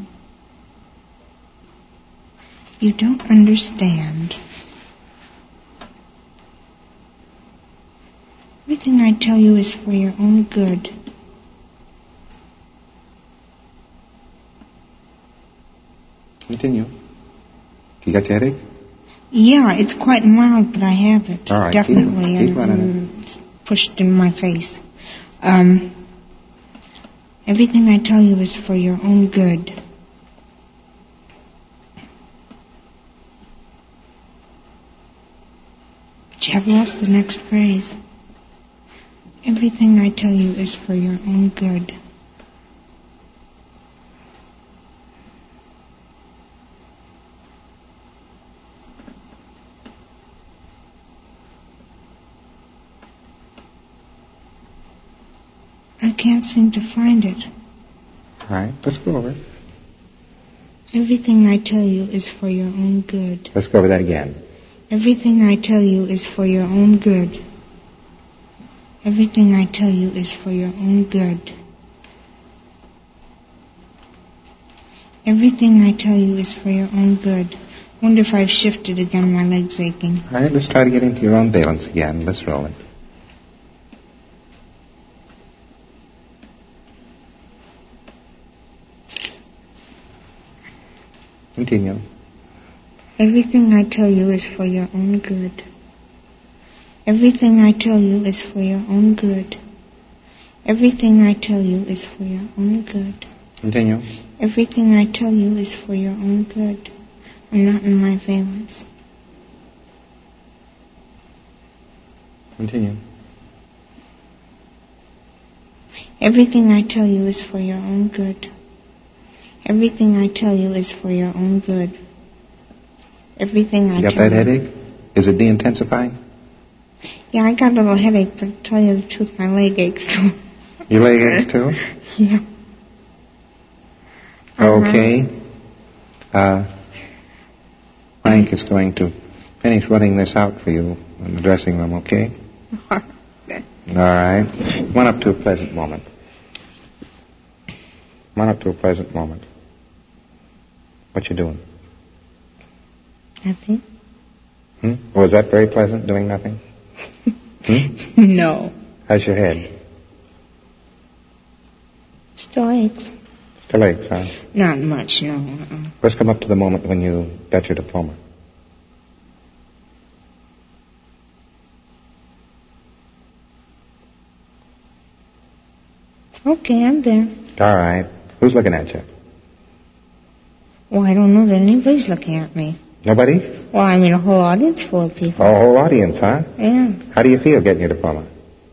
You don't understand. Everything I tell you is for your own good. Continue. You got your headache? Yeah, it's quite mild, but I have it. All right, definitely, keep, keep and, running and it's pushed in my face. Um, everything I tell you is for your own good. But you have lost the next phrase. Everything I tell you is for your own good. I can't seem to find it. All right, let's go over it. Everything I tell you is for your own good. Let's go over that again. Everything I tell you is for your own good. Everything I tell you is for your own good. Everything I tell you is for your own good. Wonder if I've shifted again, my leg's aching. All right, let's try to get into your own valence again. Let's roll it. Continue. Everything I tell you is for your own good. Everything I tell you is for your own good. Everything I tell you is for your own good. Continue. Everything I tell you is for your own good. I'm not in my valence. Continue. Everything I tell you is for your own good. Everything I tell you is for your own good. Everything I You got tell that you... headache? Is it de-intensifying? Yeah, I got a little headache, but to tell you the truth, my leg aches too. Your leg aches too? Yeah. Okay. Uh, Frank is going to finish running this out for you in the dressing room, okay? All right. Come on up to a pleasant moment. Come on up to a pleasant moment. What you doing? Nothing. Hmm? Was that very pleasant, doing nothing? Hmm? No. How's your head? Still aches. Still aches, huh? Not much, no. Uh-uh. Let's come up to the moment when you got your diploma. Okay, I'm there. All right. Who's looking at you? Well, I don't know that anybody's looking at me. Nobody? Well, I mean a whole audience full of people. Oh, a whole audience, huh? Yeah. How do you feel getting your diploma?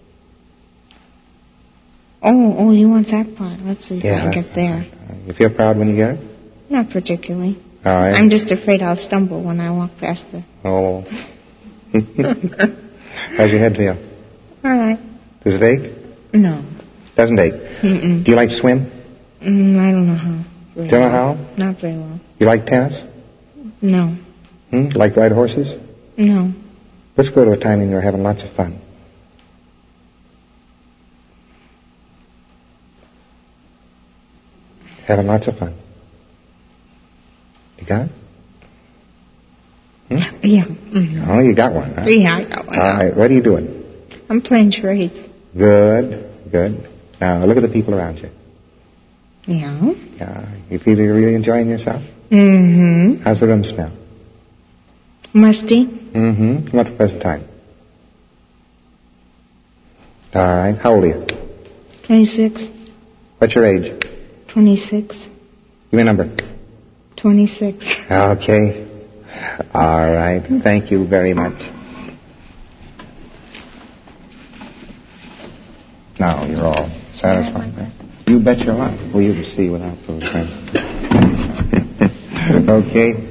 Oh, oh, you want that part? Let's see if Yeah, I get there. You feel proud when you get it? Not particularly. All right. I'm just afraid I'll stumble when I walk past the... Oh. How's your head feel? All right. Does it ache? No. Doesn't ache. Mm-mm. Do you like to swim? Mm, I don't know how. Very Do you know well. how? Not very well. You like tennis? No. Hmm? You like to ride horses? No. Let's go to a time when you're having lots of fun. Having lots of fun. You got it? Hmm? Yeah. Mm-hmm. Oh, you got one, huh? Yeah, I got one. All right, what are you doing? I'm playing charades. Good, good. Now, look at the people around you. Yeah. Yeah, you feel you're really enjoying yourself? Mm-hmm. How's the room smell? Musty. Mm-hmm. Come up to present time. All right, how old are you? twenty-six. What's your age? twenty-six. Give me a number. twenty-six. Okay. All right, thank you very much. Now you're all satisfied, right? You bet your life. Well, you can see without those things. Okay.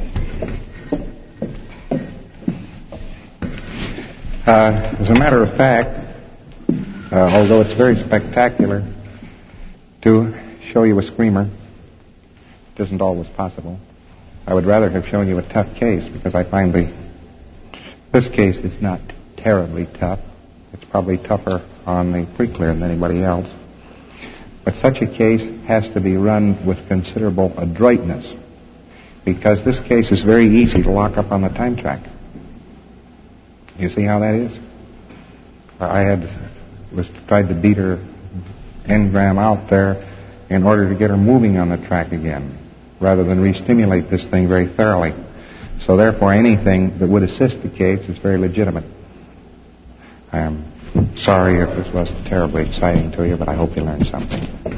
Uh, as a matter of fact, uh, although it's very spectacular to show you a screamer, it isn't always possible. I would rather have shown you a tough case because I find the this case is not terribly tough. It's probably tougher on the pre-clear than anybody else. But such a case has to be run with considerable adroitness because this case is very easy to lock up on the time track. You see how that is? I had was tried to beat her engram out there in order to get her moving on the track again, rather than re-stimulate this thing very thoroughly. So therefore, anything that would assist the case is very legitimate. I am sorry if this wasn't terribly exciting to you, but I hope you learned something.